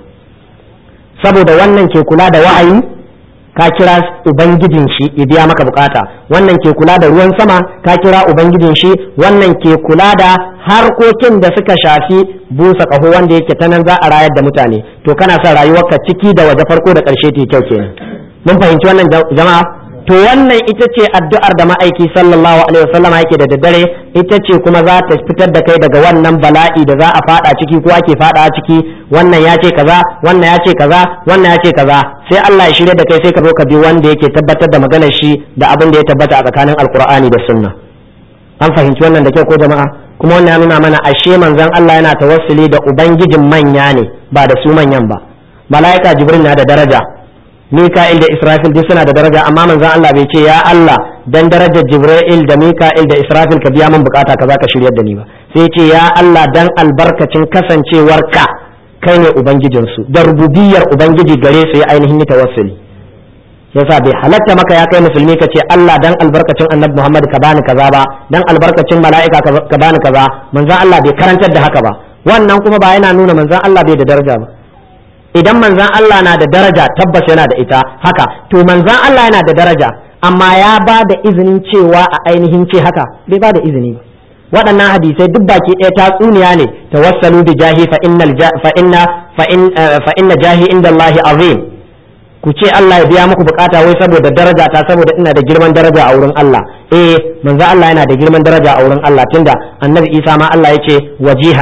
saboda wannan ke kula da wa'ayi ka kira ubangijin shi ya biya maka bukata, wannan ke kula da ruwan sama ka kira ubangijin shi, wannan ke kula da harkokin da suka shafi busa kaho wanda yake ta nan za a rayar da mutane. To kana son rayuwarka ciki da waje farko da ƙarshe ta kyau kenan. Mun fahimci wannan jama'a? To wannan ita ce addu'ar da ma'aiki sallallahu alaihi wasallam yake da daddare, ita ce kuma za ta fitar da kai daga wannan bala'i da za a fada ciki ko ake fada ciki. Wannan ya ce kaza, wannan ya ce kaza, wannan ya ce kaza, sai Allah ya shirye da kai sai ka zo ka bi wanda yake tabbatar da maganar shi da abin da ya tabbata a tsakanin alkur'ani da sunna. An fahimci wannan da kyau ko jama'a? Kuma wannan ya nuna mana ashe manzon Allah yana tawassuli da ubangijin manya ne ba da su manyan ba. Mala'ika Jibril na da daraja, Mika'il da Israfil duk suna da daraja, amma manzon Allah bai ce ya Allah dan darajar Jibril da Mika'il da Israfil ka biya min bukata ka zaka shiryar da ni ba, sai ce ya Allah dan albarkacin kasancewarka kai ne ubangijin su da rububiyar ubangiji gare su ya ainihin yi tawassuli. Yasa bai halatta maka ya kai musulmi ka ce Allah dan albarkacin Annabi Muhammad ka bani kaza ba, dan albarkacin mala'ika ka bani kaza. Manzon Allah bai karantar da haka ba. Wannan kuma ba yana nuna manzon Allah bai da daraja ba. Idan manzan Allah na da daraja tabbas yana da ita haka, to manzan Allah yana da daraja amma ya ba da izinin cewa a ainihin ce haka bai ba da izini ba. Waɗannan hadisai duk baki ɗaya tatsuniya ne, tawassalu bi jahi fa innal fa inna fa in fa inna jahi inda Allah azim. Ku ce Allah ya biya muku bukata wai saboda daraja ta, saboda ina da girman daraja a wurin Allah. Eh manzan Allah yana da girman daraja a wurin Allah, tunda Annabi Isa ma Allah ya ce wajihan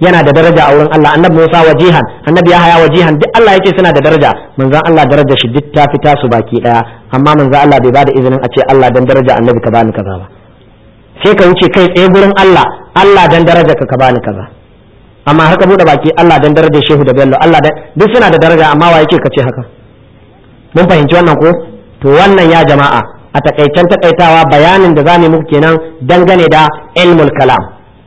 yana da daraja a wurin Allah, annabi Musa wajihan, annabi Yahaya wajihan, duk Allah yake suna da daraja. Manzon Allah darajar shi duk ta fita su baki daya, amma manzon Allah bai bada izinin a ce Allah dan daraja annabi ka bani kaza ba. Sai ka wuce kai tsaye gurin Allah, Allah dan daraja ka ka bani kaza. Amma haka bude baki Allah dan darajar Shehu da Bello, Allah dan duk suna da daraja, amma wa yake ka ce haka? Mun fahimci wannan ko? To wannan ya jama'a a takaicen takaitawa bayanin da zamu muku kenan dangane da ilmul kalam,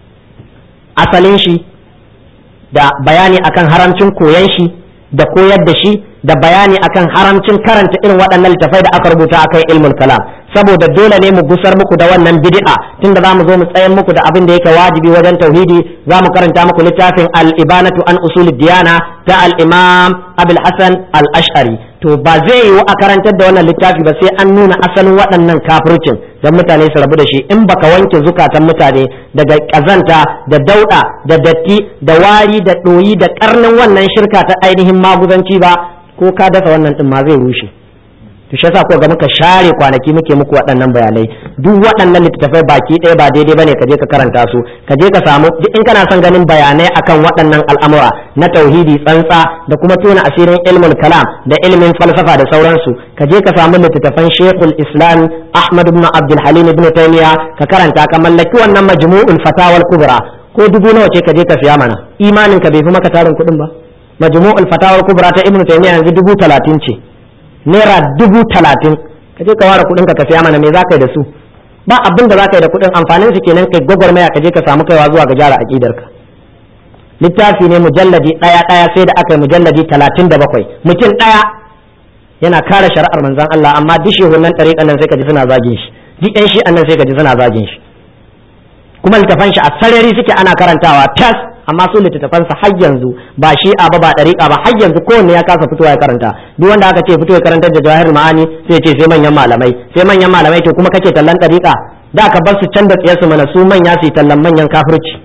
asalin shi da bayani akan haramcin koyan shi da koyar da shi da bayani akan haramcin karanta irin waɗannan littafai da aka rubuta akan ilmul kalam, saboda dole ne mu gusar muku da wannan bid'a tunda zamu zo mu tsayar muku da abin da yake wajibi wajen tauhidi. Zamu karanta muku littafin al-ibanatu an usulid diyana ta al-imam Abul Hasan al-Ash'ari. To ba zai yiwu a karantar da wannan littafi ba sai an nuna asalin waɗannan kafircin don mutane su rabu da shi. In baka wanke zukatan mutane daga ƙazanta da dauɗa da datti da wari da ɗoyi da ƙarnin wannan shirka ta ainihin maguzanci ba, ko ka dasa wannan ɗin ma zai rushe. To shi yasa ko ga muka share kwanaki muke muku waɗannan bayanai. Duk waɗannan littattafai baki ɗaya ba daidai bane ka je ka karanta su, ka je ka samu in kana son ganin bayanai akan waɗannan al'amura na tauhidi tsantsa da kuma tona asirin ilmul kalam da ilmin falsafa da sauransu, ka je ka samu littattafan Sheikhul Islam Ahmad ibn Abdul Halim ibn Taymiyyah ka karanta, ka mallaki wannan majmu'ul fatawal kubra. Ko dubu nawa ce ka je ka siya mana, imanin ka bai fi maka tarin kuɗin ba. Majmu'ul fatawal kubra ta Ibn Taymiyyah yanzu dubu talatin ce, naira dubu talatin. Ka je ka ware kuɗin ka ka siya mana, me za ka yi da su? Ba abin da za ka yi da kuɗin, amfanin su kenan kai gwagwarmaya ka je ka samu kaiwa zuwa ga gyara aqidarka. Littafi ne mujalladi ɗaya ɗaya sai da aka yi mujalladi talatin da bakwai, mutum ɗaya yana kare shari'ar manzon Allah, amma duk shehunan ɗariƙan nan sai ka ji suna zagin shi, duk ƴan shi'an nan sai ka ji suna zagin shi. Kuma littafan shi a sarari suke ana karantawa tas, amma su littattafansa har yanzu ba shi'a ba ba ɗariƙa ba, har yanzu kowanne ya kasa fitowa ya karanta. Duk wanda aka ce fito ya karantar da jawahir ma'ani sai ce sai manyan malamai, sai manyan malamai. To kuma kake tallan ɗariƙa, da ka bar su can da tsiyarsu mana, su manya su yi tallan manyan kafirci.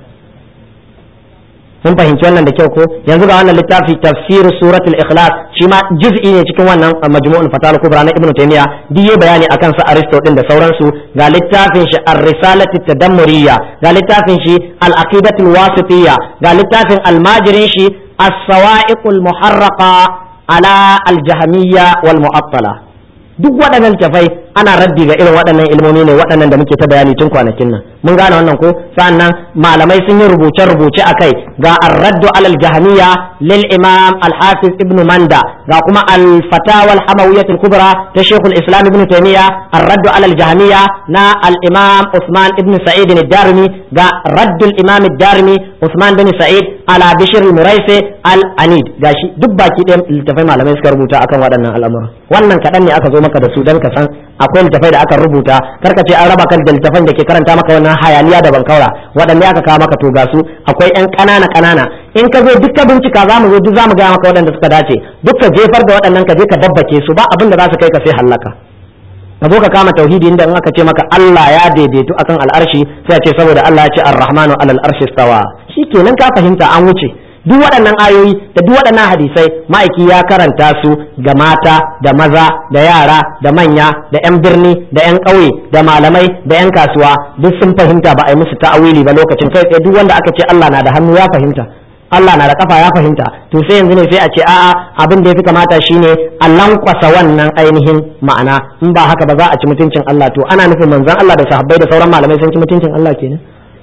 Mun fahimci wannan da kyau ko? Yanzu ga wannan littafi tafsir suratul ikhlas, shi ma juz'i ne cikin wannan majmu'ul fatawal kubra na Ibn Taymiyyah, duk yayi bayani akan sa Aristo din da sauransu. Ga littafin shi ar-risalatu tadammuriyya, ga littafin shi al-aqidatul wasitiyya, ga littafin almajirin shi as-sawa'iqul muharraqa ala al-jahmiyya wal mu'attala. Duk waɗannan littafai ana raddi ga irin waɗannan ilmomi ne waɗannan da muke ta bayani tun kwanakin nan. Mun gane wannan ko? Sannan malamai sun yi rubuce-rubuce a kai, ga ar-raddu alal jahmiya lil imam al-hafiz ibn manda, ga kuma al-fatawa al-hamawiyyatul kubra ta shaykhul islam ibn taymiya, ar-raddu alal jahmiya na al-imam usman ibn sa'id ad-darimi, ga raddul imam ad-darimi usman bin sa'id ala bishr al-muraisi al-anid. Gashi duk baki ɗayan littafai malamai suka rubuta akan waɗannan al'amura. Wannan kaɗan ne aka zo maka da su dan ka san akwai littafai da aka rubuta. Karka ce an raba kan da littafan da ke karanta maka wannan hayaniya da bankaura, waɗanda aka kawo maka to ga su akwai ƴan ƙanana ƙanana. In ka zo duk ka bincika za mu zo duk za mu gaya maka waɗanda suka dace, duk ka jefar da waɗannan ka je ka dabbake su, ba abin da za su kai ka sai hallaka. Ka zo ka kama tauhidi inda in aka ce maka Allah ya daidaitu akan al'arshi sai a ce saboda Allah ya ce ar-rahmanu alal arshi stawa, shikenan ka fahimta an wuce. Duk waɗannan ayoyi da duk waɗannan hadisai ma'aiki ya karanta su ga mata da maza da yara da manya da 'yan birni da 'yan ƙauye da malamai da 'yan kasuwa, duk sun fahimta, ba a yi musu ta'awili ba lokacin. Kai tsaye duk wanda aka ce Allah na da hannu ya fahimta, Allah na da kafa ya fahimta. To sai yanzu ne sai a ce a'a abin da ya fi kamata shine a lankwasa wannan ainihin ma'ana, in ba haka ba za a ci mutuncin Allah. To ana nufin manzon Allah da sahabbai da sauran malamai sun ci mutuncin Allah kenan.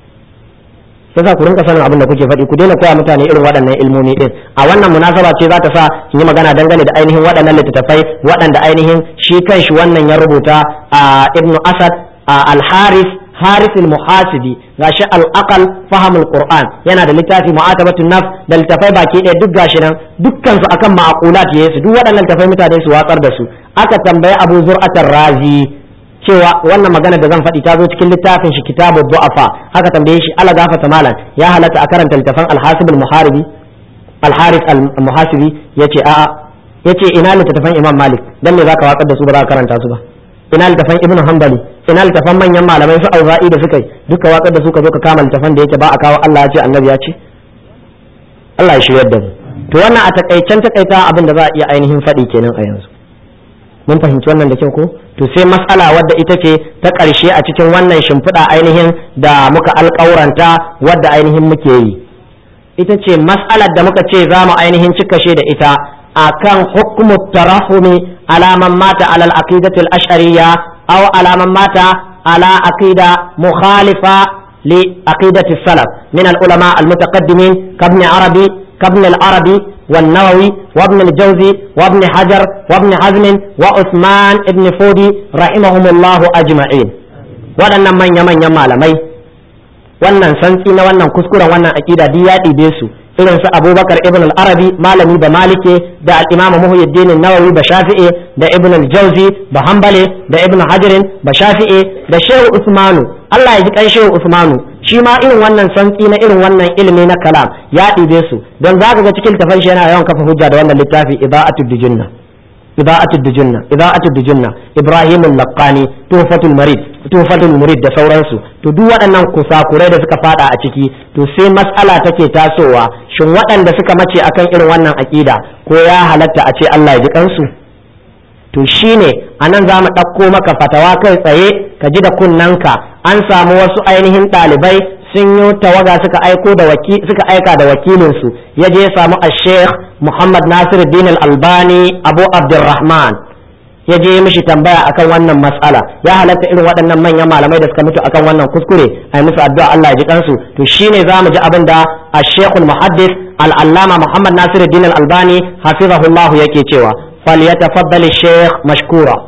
Yasa ku rinka sanin abin da kuke faɗi, ku daina koya mutane irin waɗannan ilmomi din. A wannan munasaba ce za ta sa in yi magana dangane da ainihin waɗannan littattafai waɗanda ainihin shi kanshi wannan ya rubuta a Ibn Asad al-Haris Haris al-Muhasibi, gashi al-aqal fahimul Qur'an, yana da littafi mu'atabatun nafs da littafai baki ɗaya duk gashi nan dukkan su akan ma'qulat yesu. Duk waɗannan littafai mutane su watsar da su. Aka tambaye Abu Zur'atar Razi cewa wannan magana da zan faɗi ta zo cikin littafin shi kitabu du'afa. Aka tambaye shi ala gafata malan, ya halatta a karanta littafin al-Hasib al-Muharibi al-Haris al-Muhasibi? Yace a'a. Yace ina littafin Imam Malik, dan me zaka watsar da su ba za ka karanta su ba? Ina littafin Ibn Hanbali, ina littafin manyan malamai su Auza'i da suka yi, duka watsar da su ka zo ka kama littafin da yake ba a kawo Allah ya ce annabi ya ce. Allah ya shiryar da mu. To wannan a takaicen takaita abin da za a iya ainihin faɗi kenan a yanzu. Mun fahimci wannan da kyau ko? To sai mas'ala wadda ita ce ta ƙarshe a cikin wannan shimfiɗa ainihin da muka alƙauranta wadda ainihin muke yi. ita ce mas'alar da muka ce za mu ainihin cikashe da ita akan hukmu tarahumi ala man mata ala al-aqidati al-ash'ariyya aw ala man mata ala aqida mukhalifa li aqidati salaf min al-ulama al-mutaqaddimin kabni arabi kabni al-arabi والنووي وابن الجوزي وابن حجر وابن حزم وعثمان ابن فودي رحمهم الله أجمعين waɗannan manya-manyan malamai wannan santsi na wannan kuskuren wannan aƙida duk ya ɗibe su irin su abubakar ibn al-arabi malami da malike da al-imam muhyiddin nawawi ba shafi'i da ibn al-jawzi ba hanbali da ibn hajarin ba shafi'i da shehu usmanu Allah ya ji kan shehu usmanu shi ma irin wannan santsi na irin wannan ilimi na kalam ya ɗibe su don zaka ga cikin tafan shi yana yawan kafa hujja da wannan littafi ibaatud dijunna ibaatud dijunna ibaatud dijunna ibrahim al-laqani tuhfatul marid tuhfatul murid da sauransu to duk waɗannan kusakurai da suka fada a ciki to sai mas'ala take tasowa shin waɗanda suka mace akan irin wannan aqida ko ya halatta a ce Allah ya ji kansu to shine anan za mu ɗauko maka fatawa kai tsaye ka ji da kunnanka an samu wasu ainihin ɗalibai sun yi tawaga suka aiko da waki suka aika da wakilinsu ya je ya samu al-sheikh Muhammad Nasiruddin al-Albani Abu Abdurrahman ya je mishi tambaya akan wannan matsala ya halatta irin waɗannan manyan malamai da suka mutu akan wannan kuskure ai musu addu'a Allah ya ji kansu to shine zamu ji abin da al-sheikh al-muhaddis al-allama Muhammad Nasiruddin al-Albani hafizahullah yake cewa falyatafaddal al-sheikh mashkura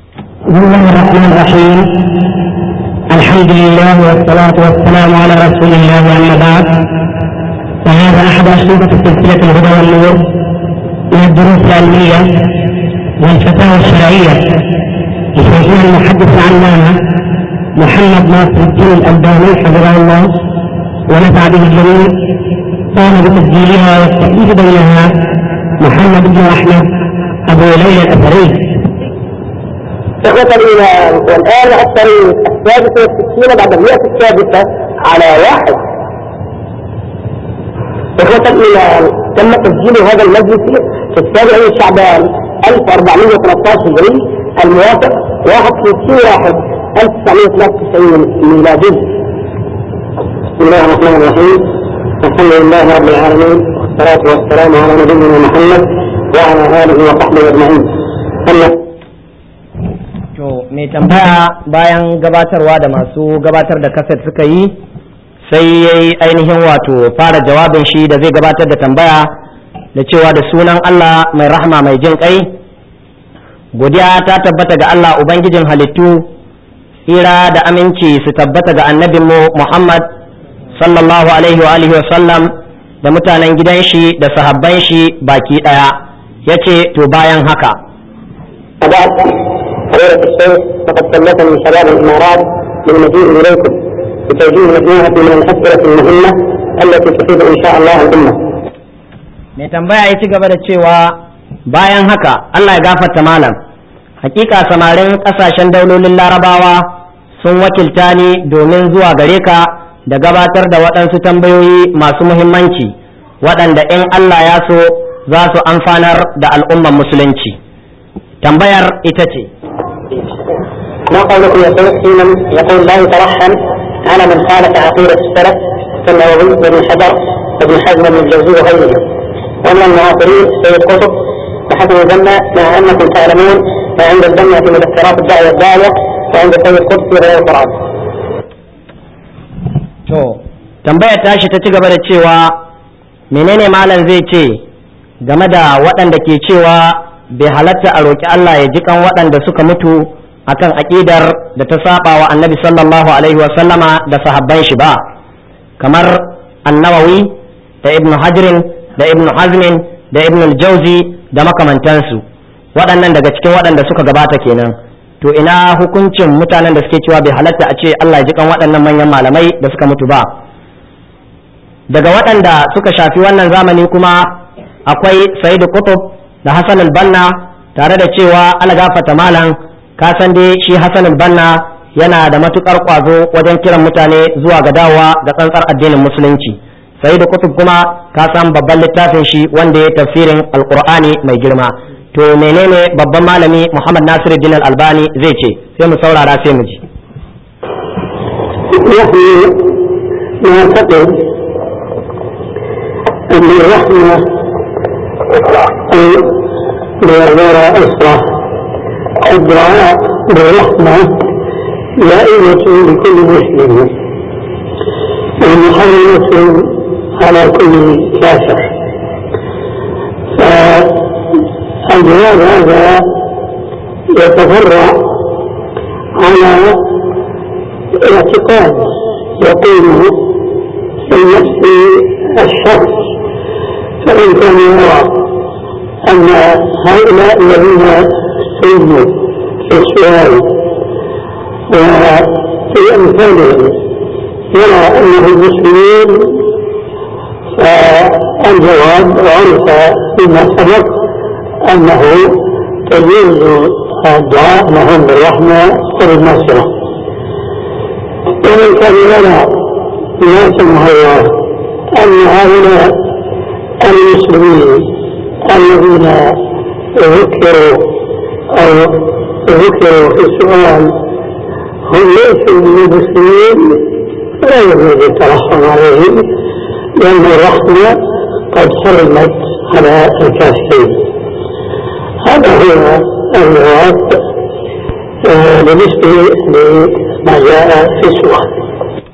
bismillahir الحمد لله والصلاة والسلام على رسول الله أما بعد فهذا أحد أشرطة سلسلة الهدى والنور من الدروس العلمية والفتاوى الشرعية لشيخنا المحدث العلامة محمد ناصر الدين الألباني حفظه الله ونفع به الجميع قام بتسجيلها والتأليف بينها محمد بن أحمد أبو ليلى الأثري. إخوة الإيمان والآن الطريق السادسة والستين بعد المئة السادسة على واحد. إخوة الإيمان تم تسجيل هذا المجلس في السابع من شعبان ألف وأربعمائة وثلاثة عشر هجري الموافق واحد وستين واحد ألف وتسعمائة وثلاثة وتسعين ميلادي. بسم الله الرحمن الرحيم. الحمد لله رب العالمين والصلاة والسلام على نبينا محمد وعلى آله وصحبه أجمعين. To mai tambaya bayan gabatarwa da masu gabatar da kaset suka yi sai ya yi ainihin wato fara jawabin shi da zai gabatar da tambaya da cewa da sunan Allah mai rahama mai jin kai godiya ta tabbata ga Allah ubangijin halittu tsira da aminci su tabbata ga annabinmu Muhammad sallallahu alaihi wa alihi wa sallam da mutanen gidan shi da sahabban shi baki daya yace to bayan haka فضيلة الشيخ فقد كلفني شباب الإمارات بالمجيء إليكم بتوجيه مجموعة من الأسئلة المهمة التي تفيد إن شاء الله الأمة. mai tambaya ya ci gaba da cewa bayan haka Allah ya gafarta malam hakika samarin kasashen daulolin larabawa sun wakilta ni domin zuwa gare ka da gabatar da waɗansu tambayoyi masu muhimmanci waɗanda in Allah ya so za su amfanar da al'umman musulunci. Tambayar ita ce ما قولك يا شيخ حين يقول لا يترحم على من خالف عقيدة السلف كالنووي وابن حجر وابن حزم وابن الجوزي وغيرهم ومن المعاصرين سيد قطب وحسن البنا مع انكم تعلمون ما عند البنا في مذكرات الدعوة الداعية وعند سيد قطب في غير القرآن. to tambayar tashi ta ci gaba da cewa menene malam zai ce game da waɗanda ke cewa bai halatta a roƙi Allah ya ji kan waɗanda suka mutu akan aƙidar da ta saba wa annabi sallallahu alaihi wa sallama da sahabban shi ba kamar annawawi da ibn hajrin da ibn hazmin da ibn al-jawzi da makamantansu waɗannan daga cikin waɗanda suka gabata kenan to ina hukuncin mutanen da suke cewa bai halatta a ce Allah ya ji kan waɗannan manyan malamai da suka mutu ba daga waɗanda suka shafi wannan zamani kuma akwai Sayyid Qutb da Hassan al-Banna tare da cewa ala gafata malam ka san dai shi Hassan al-Banna yana da matukar kwazo wajen kiran mutane zuwa ga dawowa ga tsantsar addinin musulunci Sayyid Qutb kuma ka san babban littafin shi wanda ya tafsirin Al-Qur'ani mai girma to menene babban malami Muhammad Nasiruddin al-Albani zai ce sai mu saurara sai mu ji أن الرحمة بغير أسرة الدعاء بالرحمة جائزة لكل مسلم ومحرمة على كل كافر. فالجواب هذا يتفرع على اعتقاد يقوم في نفس الشخص، فإن كان يرى أن هؤلاء الذين سئلوا في السؤال وفي أمثالهم يرى أنهم مسلمين، فالجواب عرف فيما سبق أنه تجوز الدعاء لهم بالرحمة وبالمغفرة. ومن كان يرى ناسا مهيئة أن هؤلاء المسلمين الذين ذكروا أو ذكروا في السؤال هم ليسوا من المسلمين، فلا يجوز الترحم عليهم لأن الرحمة قد حرمت على الكافرين. هذا هو الجواب بالنسبة لما جاء في السؤال.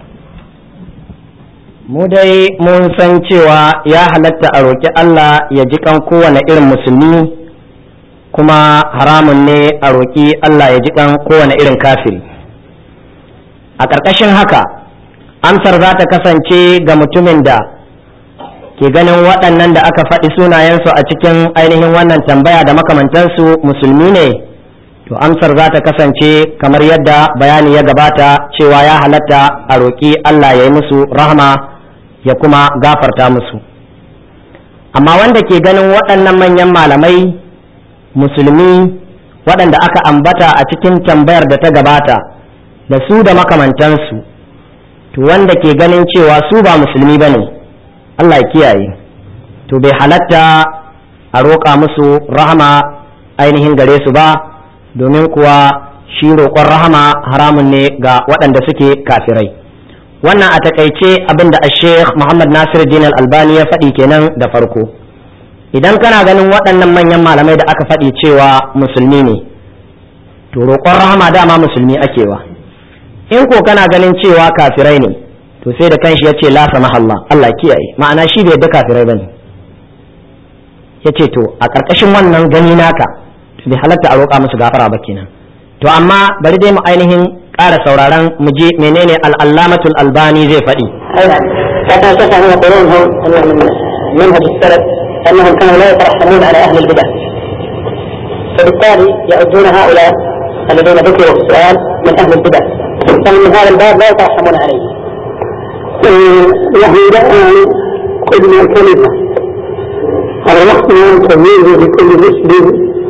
mu dai mun san cewa ya halatta a roƙi Allah ya ji kan kowane irin musulmi, kuma haramun ne a roƙi Allah ya ji kan kowane irin kafiri. A ƙarƙashin haka amsar za ta kasance ga mutumin da ke ganin waɗannan da aka faɗi sunayensu a cikin ainihin wannan tambaya da makamantansu musulmi ne, to amsar za ta kasance kamar yadda bayani ya gabata cewa ya halatta a roƙi Allah ya yi musu rahama ya kuma gafarta musu. Amma wanda ke ganin waɗannan manyan malamai musulmi waɗanda aka ambata a cikin tambayar da ta gabata da su da makamantansu, to wanda ke ganin cewa su ba musulmi ba ne, Allah ya kiyaye, to bai halatta a roƙa musu rahama ainihin gare su ba, domin kuwa shi roƙon rahama haramun ne ga waɗanda suke kafirai. Wannan a takaice abinda Sheikh Muhammad Nasiruddin Al-Albani ya faɗi kenan da farko. Idan kana ganin waɗannan manyan malamai da aka faɗi cewa musulmi ne, to roƙon rahama dama musulmi akewa. In ko kana ganin cewa kafirai ne, to sai da kanshi ya ce la samahallah, Allah kiyaye, ma'ana shi bai yadda kafirai bane. Ya ce to a ƙarƙashin wannan gani naka, to bai halatta a roƙa musu gafara ba kenan. To amma bari dai mu ainihin ƙara sauraron mu je menene al-allamatul albani zai faɗi. كان شيخ أن يقولون هم أن من منهج السلف أنهم كانوا لا يترحمون على أهل البدع، فبالتالي يعدون هؤلاء الذين ذكروا في السؤال من أهل البدع، فمن هذا الباب لا يترحمون عليه. نحن الآن قلنا كلمة الرحمة تميز لكل مسلم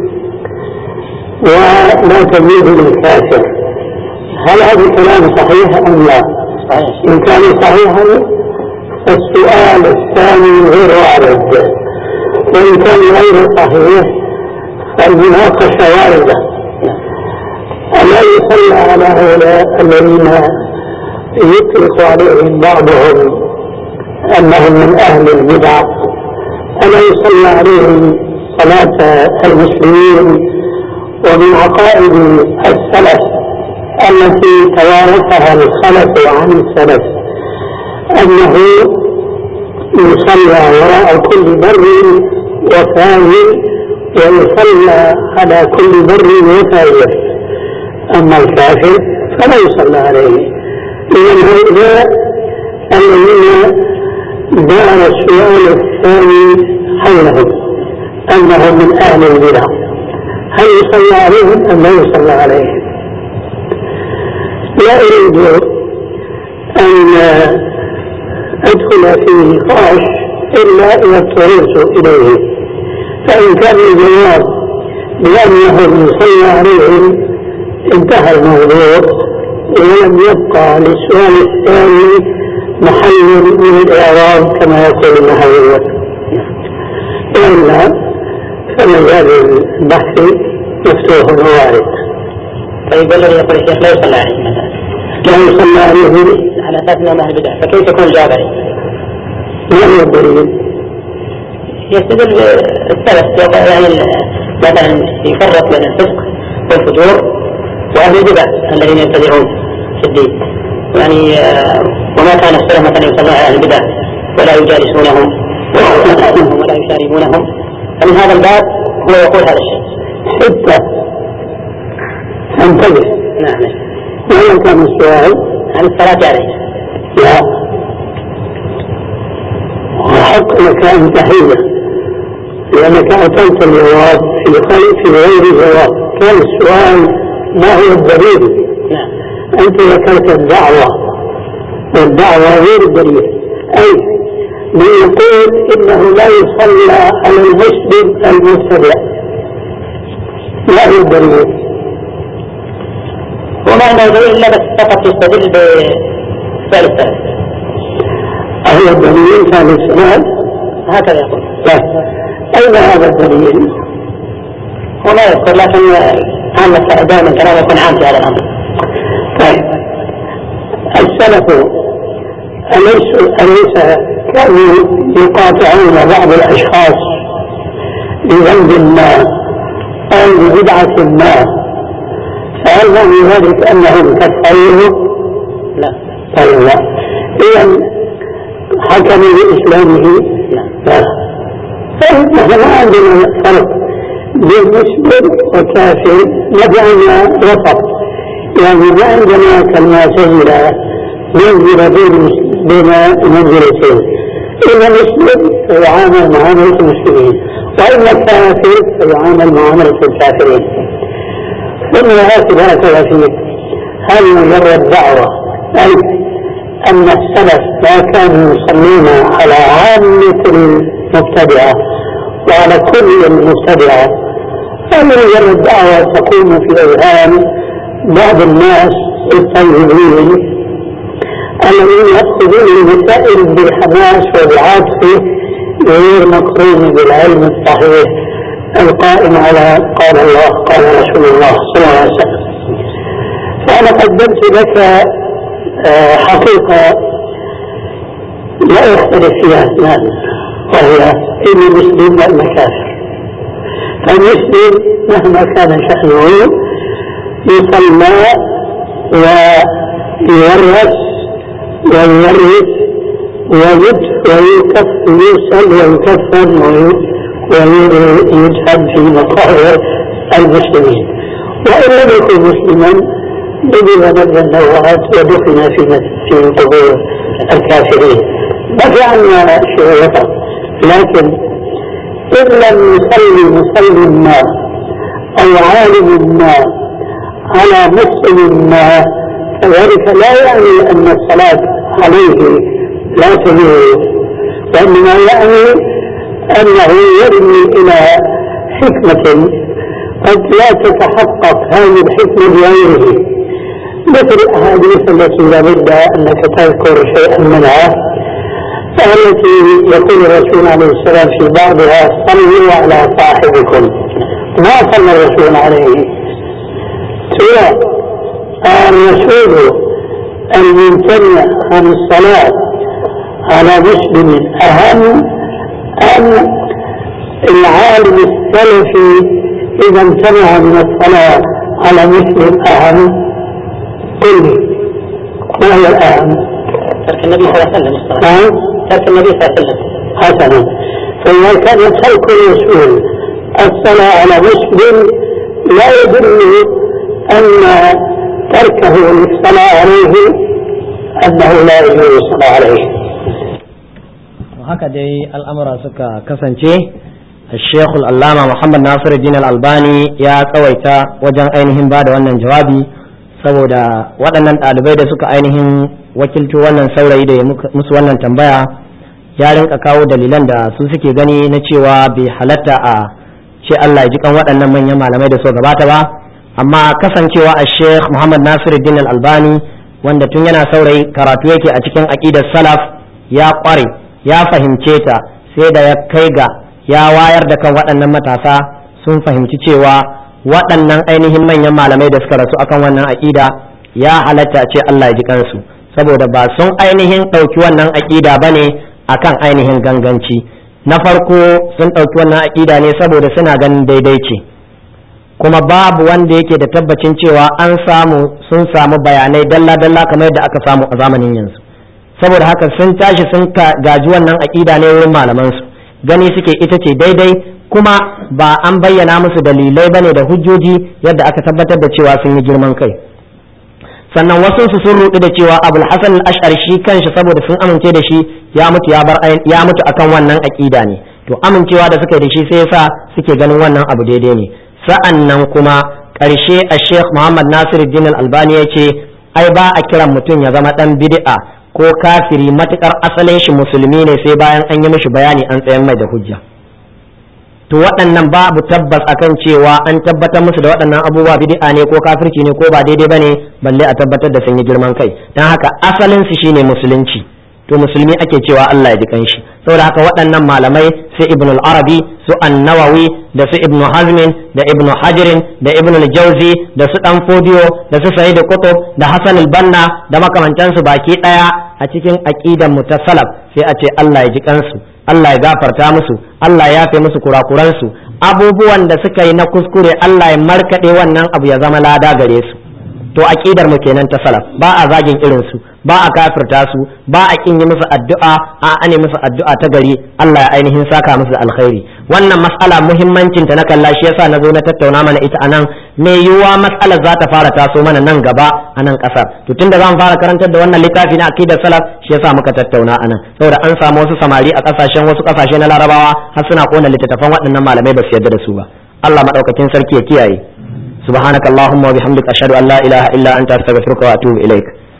ولا تميز للكافر. هل هذا الكلام صحيح أم لا؟ إن كان صحيحا فالسؤال الثاني غير وارد، وإن كان غير صحيح فالمناقشة واردة. ألا يصلى على هؤلاء الذين يطلق عليهم بعضهم أنهم من أهل البدع، ألا يصلى عليهم صلاة المسلمين ومن عقائد السلف التي توارثها الخلف عن السلف أنه يصلى وراء كل بر وفاجر ويصلى على كل بر وفاجر، أما الكافر فلا يصلى عليه. إذن هؤلاء الذين دار السؤال الثاني حولهم أنهم من أهل البدع، هل يصلى عليهم أم لا يصلى عليهم؟ لا أريد أن أدخل في نقاش إلا إذا اضطررت إليه. فإن كان الجواب بأنهم يصلى عليهم انتهى الموضوع ولم يبقى للسؤال الثاني محل من الإعراب كما يقول المحاور، وإلا فمجال البحث مفتوح ووارد. طيب الذي يقول الشيخ لا يصلى عليه مثلا، لا يصلى عليه على أساس أنه أهل بدع، فكيف يكون الجواب عليه؟ ما هو الدليل؟ يستدل بالسلف يعني مثلا يفرق بين الفسق والفجور وأهل البدع الذين يبتدعون في الدين يعني وما كان السلف مثلا يصلون على أهل البدع ولا يجالسونهم ولا يشاربونهم فمن هذا الباب هو يقول هذا الشيء حتى انتبه. نعم. وإن كان السؤال عن الصلاة عليه لا وحق لك أن تحيله لأنك أتيت الجواب في خلف في غير جواب. كان السؤال ما هو الدليل؟ نعم. أنت ذكرت الدعوة والدعوة غير الدليل. أي من يقول إنه لا يصلى على المسلم المبتدع ما هو الدليل؟ وما عنده دليل إلا بس فقط يستدل بفعل السلف. أهو الدليل فعل السلف هكذا يقول. لا. أين هذا الدليل؟ وما يذكر لكن عامة دائما كلام يكون عام في هذا الأمر. طيب السلف أليس أليس كانوا يقاطعون بعض الأشخاص بذنب ما أو ببدعة ما فهل معنى ذلك أنهم كفروه؟ لا. طيب لا. إذن حكموا بإسلامه؟ لا. فنحن ما عندنا فرق بين مسلم وكافر نجعلنا وسط يعني ما عندنا كالمعتزلة منزلة بين بين منزلتين إن مسلم فيعامل معاملة المسلمين وإن كافر فيعامل معاملة الكافرين. ثم هكذا هكذا فيه هل مجرد دعوة أي أن السلف ما كانوا يصلون على عامة المبتدعة وعلى كل المبتدعة هل مجرد دعوة تقوم في أذهان بعض الناس الطيبين الذين يأخذون المسائل بالحماس وبالعاطفة غير مقرون بالعلم الصحيح القائم على قال الله قال رسول الله صلى الله عليه وسلم. فأنا قدمت لك حقيقة لا يختلف فيها اثنان وهي إن المسلم وإن كافر. فالمسلم مهما كان شأنه يصلى ويورث ويورث ويدف ويسأل ويكفن ويجهد في مقابر المسلمين. وإن لم يكن مسلما بدل مبنى النوعات ودفن في في قبور الكافرين. ما في عنا شيء وطن لكن إن لم يصلي مسلم ما أو عالم ما على مسلم ما فذلك لا يعني أن الصلاة عليه لا تجوز وإنما يعني أنه يرمي إلى حكمة قد لا تتحقق هذه الحكمة بغيره مثل الأحاديث التي لا بد أنك تذكر شيئا منها التي يقول الرسول عليه السلام في بعضها صلوا على صاحبكم. ما صلى الرسول عليه سواء الرسول الممتنع عن الصلاة على مسلم أهم أم العالم السلفي إذا امتنع من الصلاة على مسلم أهم؟ قل ما هو الأهم؟ ترك النبي صلى الله عليه وسلم الصلاة. ترك النبي صلى الله عليه وسلم. حسنا. فإذا كان ترك الرسول الصلاة على مسلم لا يدل أن تركه للصلاة عليه أنه لا يجوز الصلاة عليه. وهكذا الأمر سكا كسنتي الشيخ العلامة محمد ناصر الدين الألباني يا قويتا وجن أينهم بعد wannan jawabi saboda waɗannan ɗalibai da suka ainihin wakilto wannan saurayi da musu wannan tambaya ya rinka kawo dalilan da su suke gani na cewa bai halatta a ce Allah ya ji kan waɗannan manyan malamai da suka gabata ba amma kasancewa a Sheikh Muhammad Nasiruddin Al-Albani wanda tun yana saurayi karatu yake a cikin aqidar salaf ya ƙware ya fahimce ta sai da ya kai ga ya wayar da kan waɗannan matasa sun fahimci cewa waɗannan ainihin manyan malamai da suka rasu akan wannan aqida ya halatta a ce Allah ya ji kansu saboda ba sun ainihin ɗauki wannan aqida bane akan ainihin ganganci na farko sun ɗauki wannan aƙida ne saboda suna ganin daidai ce, kuma babu wanda yake da tabbacin cewa an samu sun samu bayanai dalla-dalla kamar yadda aka samu a zamanin yanzu. Saboda haka sun tashi sun gaji wannan aƙida ne wurin malamansu, gani suke ita ce daidai, kuma ba an bayyana musu dalilai bane da hujjoji yadda aka tabbatar da cewa sun yi girman kai. Sannan wasu su sun rudu da cewa Abul Hasan al-Ash'ari shi kanshi saboda sun amince da shi ya mutu ya bar ya mutu akan wannan aqida ne, to amincewa da suka yi da shi sai yasa suke ganin wannan abu daidai ne. Sa'annan kuma ƙarshe a Sheikh Muhammad Nasiruddin Al-Albani ya ce ai ba a kiran mutum ya zama dan bid'a ko kafiri matukar asalin shi musulmi ne sai bayan an yi mishi bayani an tsayar mai da hujja. To waɗannan babu tabbas akan cewa an tabbatar musu da waɗannan abubuwa bid'a ne ko kafirci ne ko ba daidai bane balle a tabbatar da sun yi girman kai, dan haka asalin su shine musulunci, to musulmi ake cewa Allah ya ji kanshi. Saboda haka waɗannan malamai su Ibn al-Arabi, su An-Nawawi, da su Ibn Hazm, da Ibn Hajar, da Ibn al-Jawzi, da su Dan Fodiyo, da su Sayyid Qutb, da Hasan al-Banna, da makamantansu baki daya a cikin aqidan mu ta salaf sai a ce Allah ya ji kansu, Allah ya gafarta musu, Allah ya yafe musu kurakuransu, abubuwan da suka yi na kuskure Allah ya markade wannan abu ya zama lada gare su. To aqidar mu kenan ta salaf, ba a zagin irin su, ba a kafirta su, ba a kin yi musu addu'a, a ane musu addu'a ta gari, Allah ya ainihin saka musu alkhairi. Wannan mas'ala muhimmancin ta na kalla shi yasa nazo na tattauna mana ita anan, me yiwuwa mas'alar za ta fara taso mana nan gaba a nan kasar. To tunda zan fara karantar da wannan littafi na aqidar salaf shi yasa muka tattauna anan, saboda an samu wasu samari a kasashen wasu kasashe na Larabawa har suna kona littattafan waɗannan malamai ba su yarda da su ba. Allah madaukakin sarki ya kiyaye. سبحانك اللهم وبحمدك أشهد أن لا إله إلا أنت أستغفرك وأتوب إليك.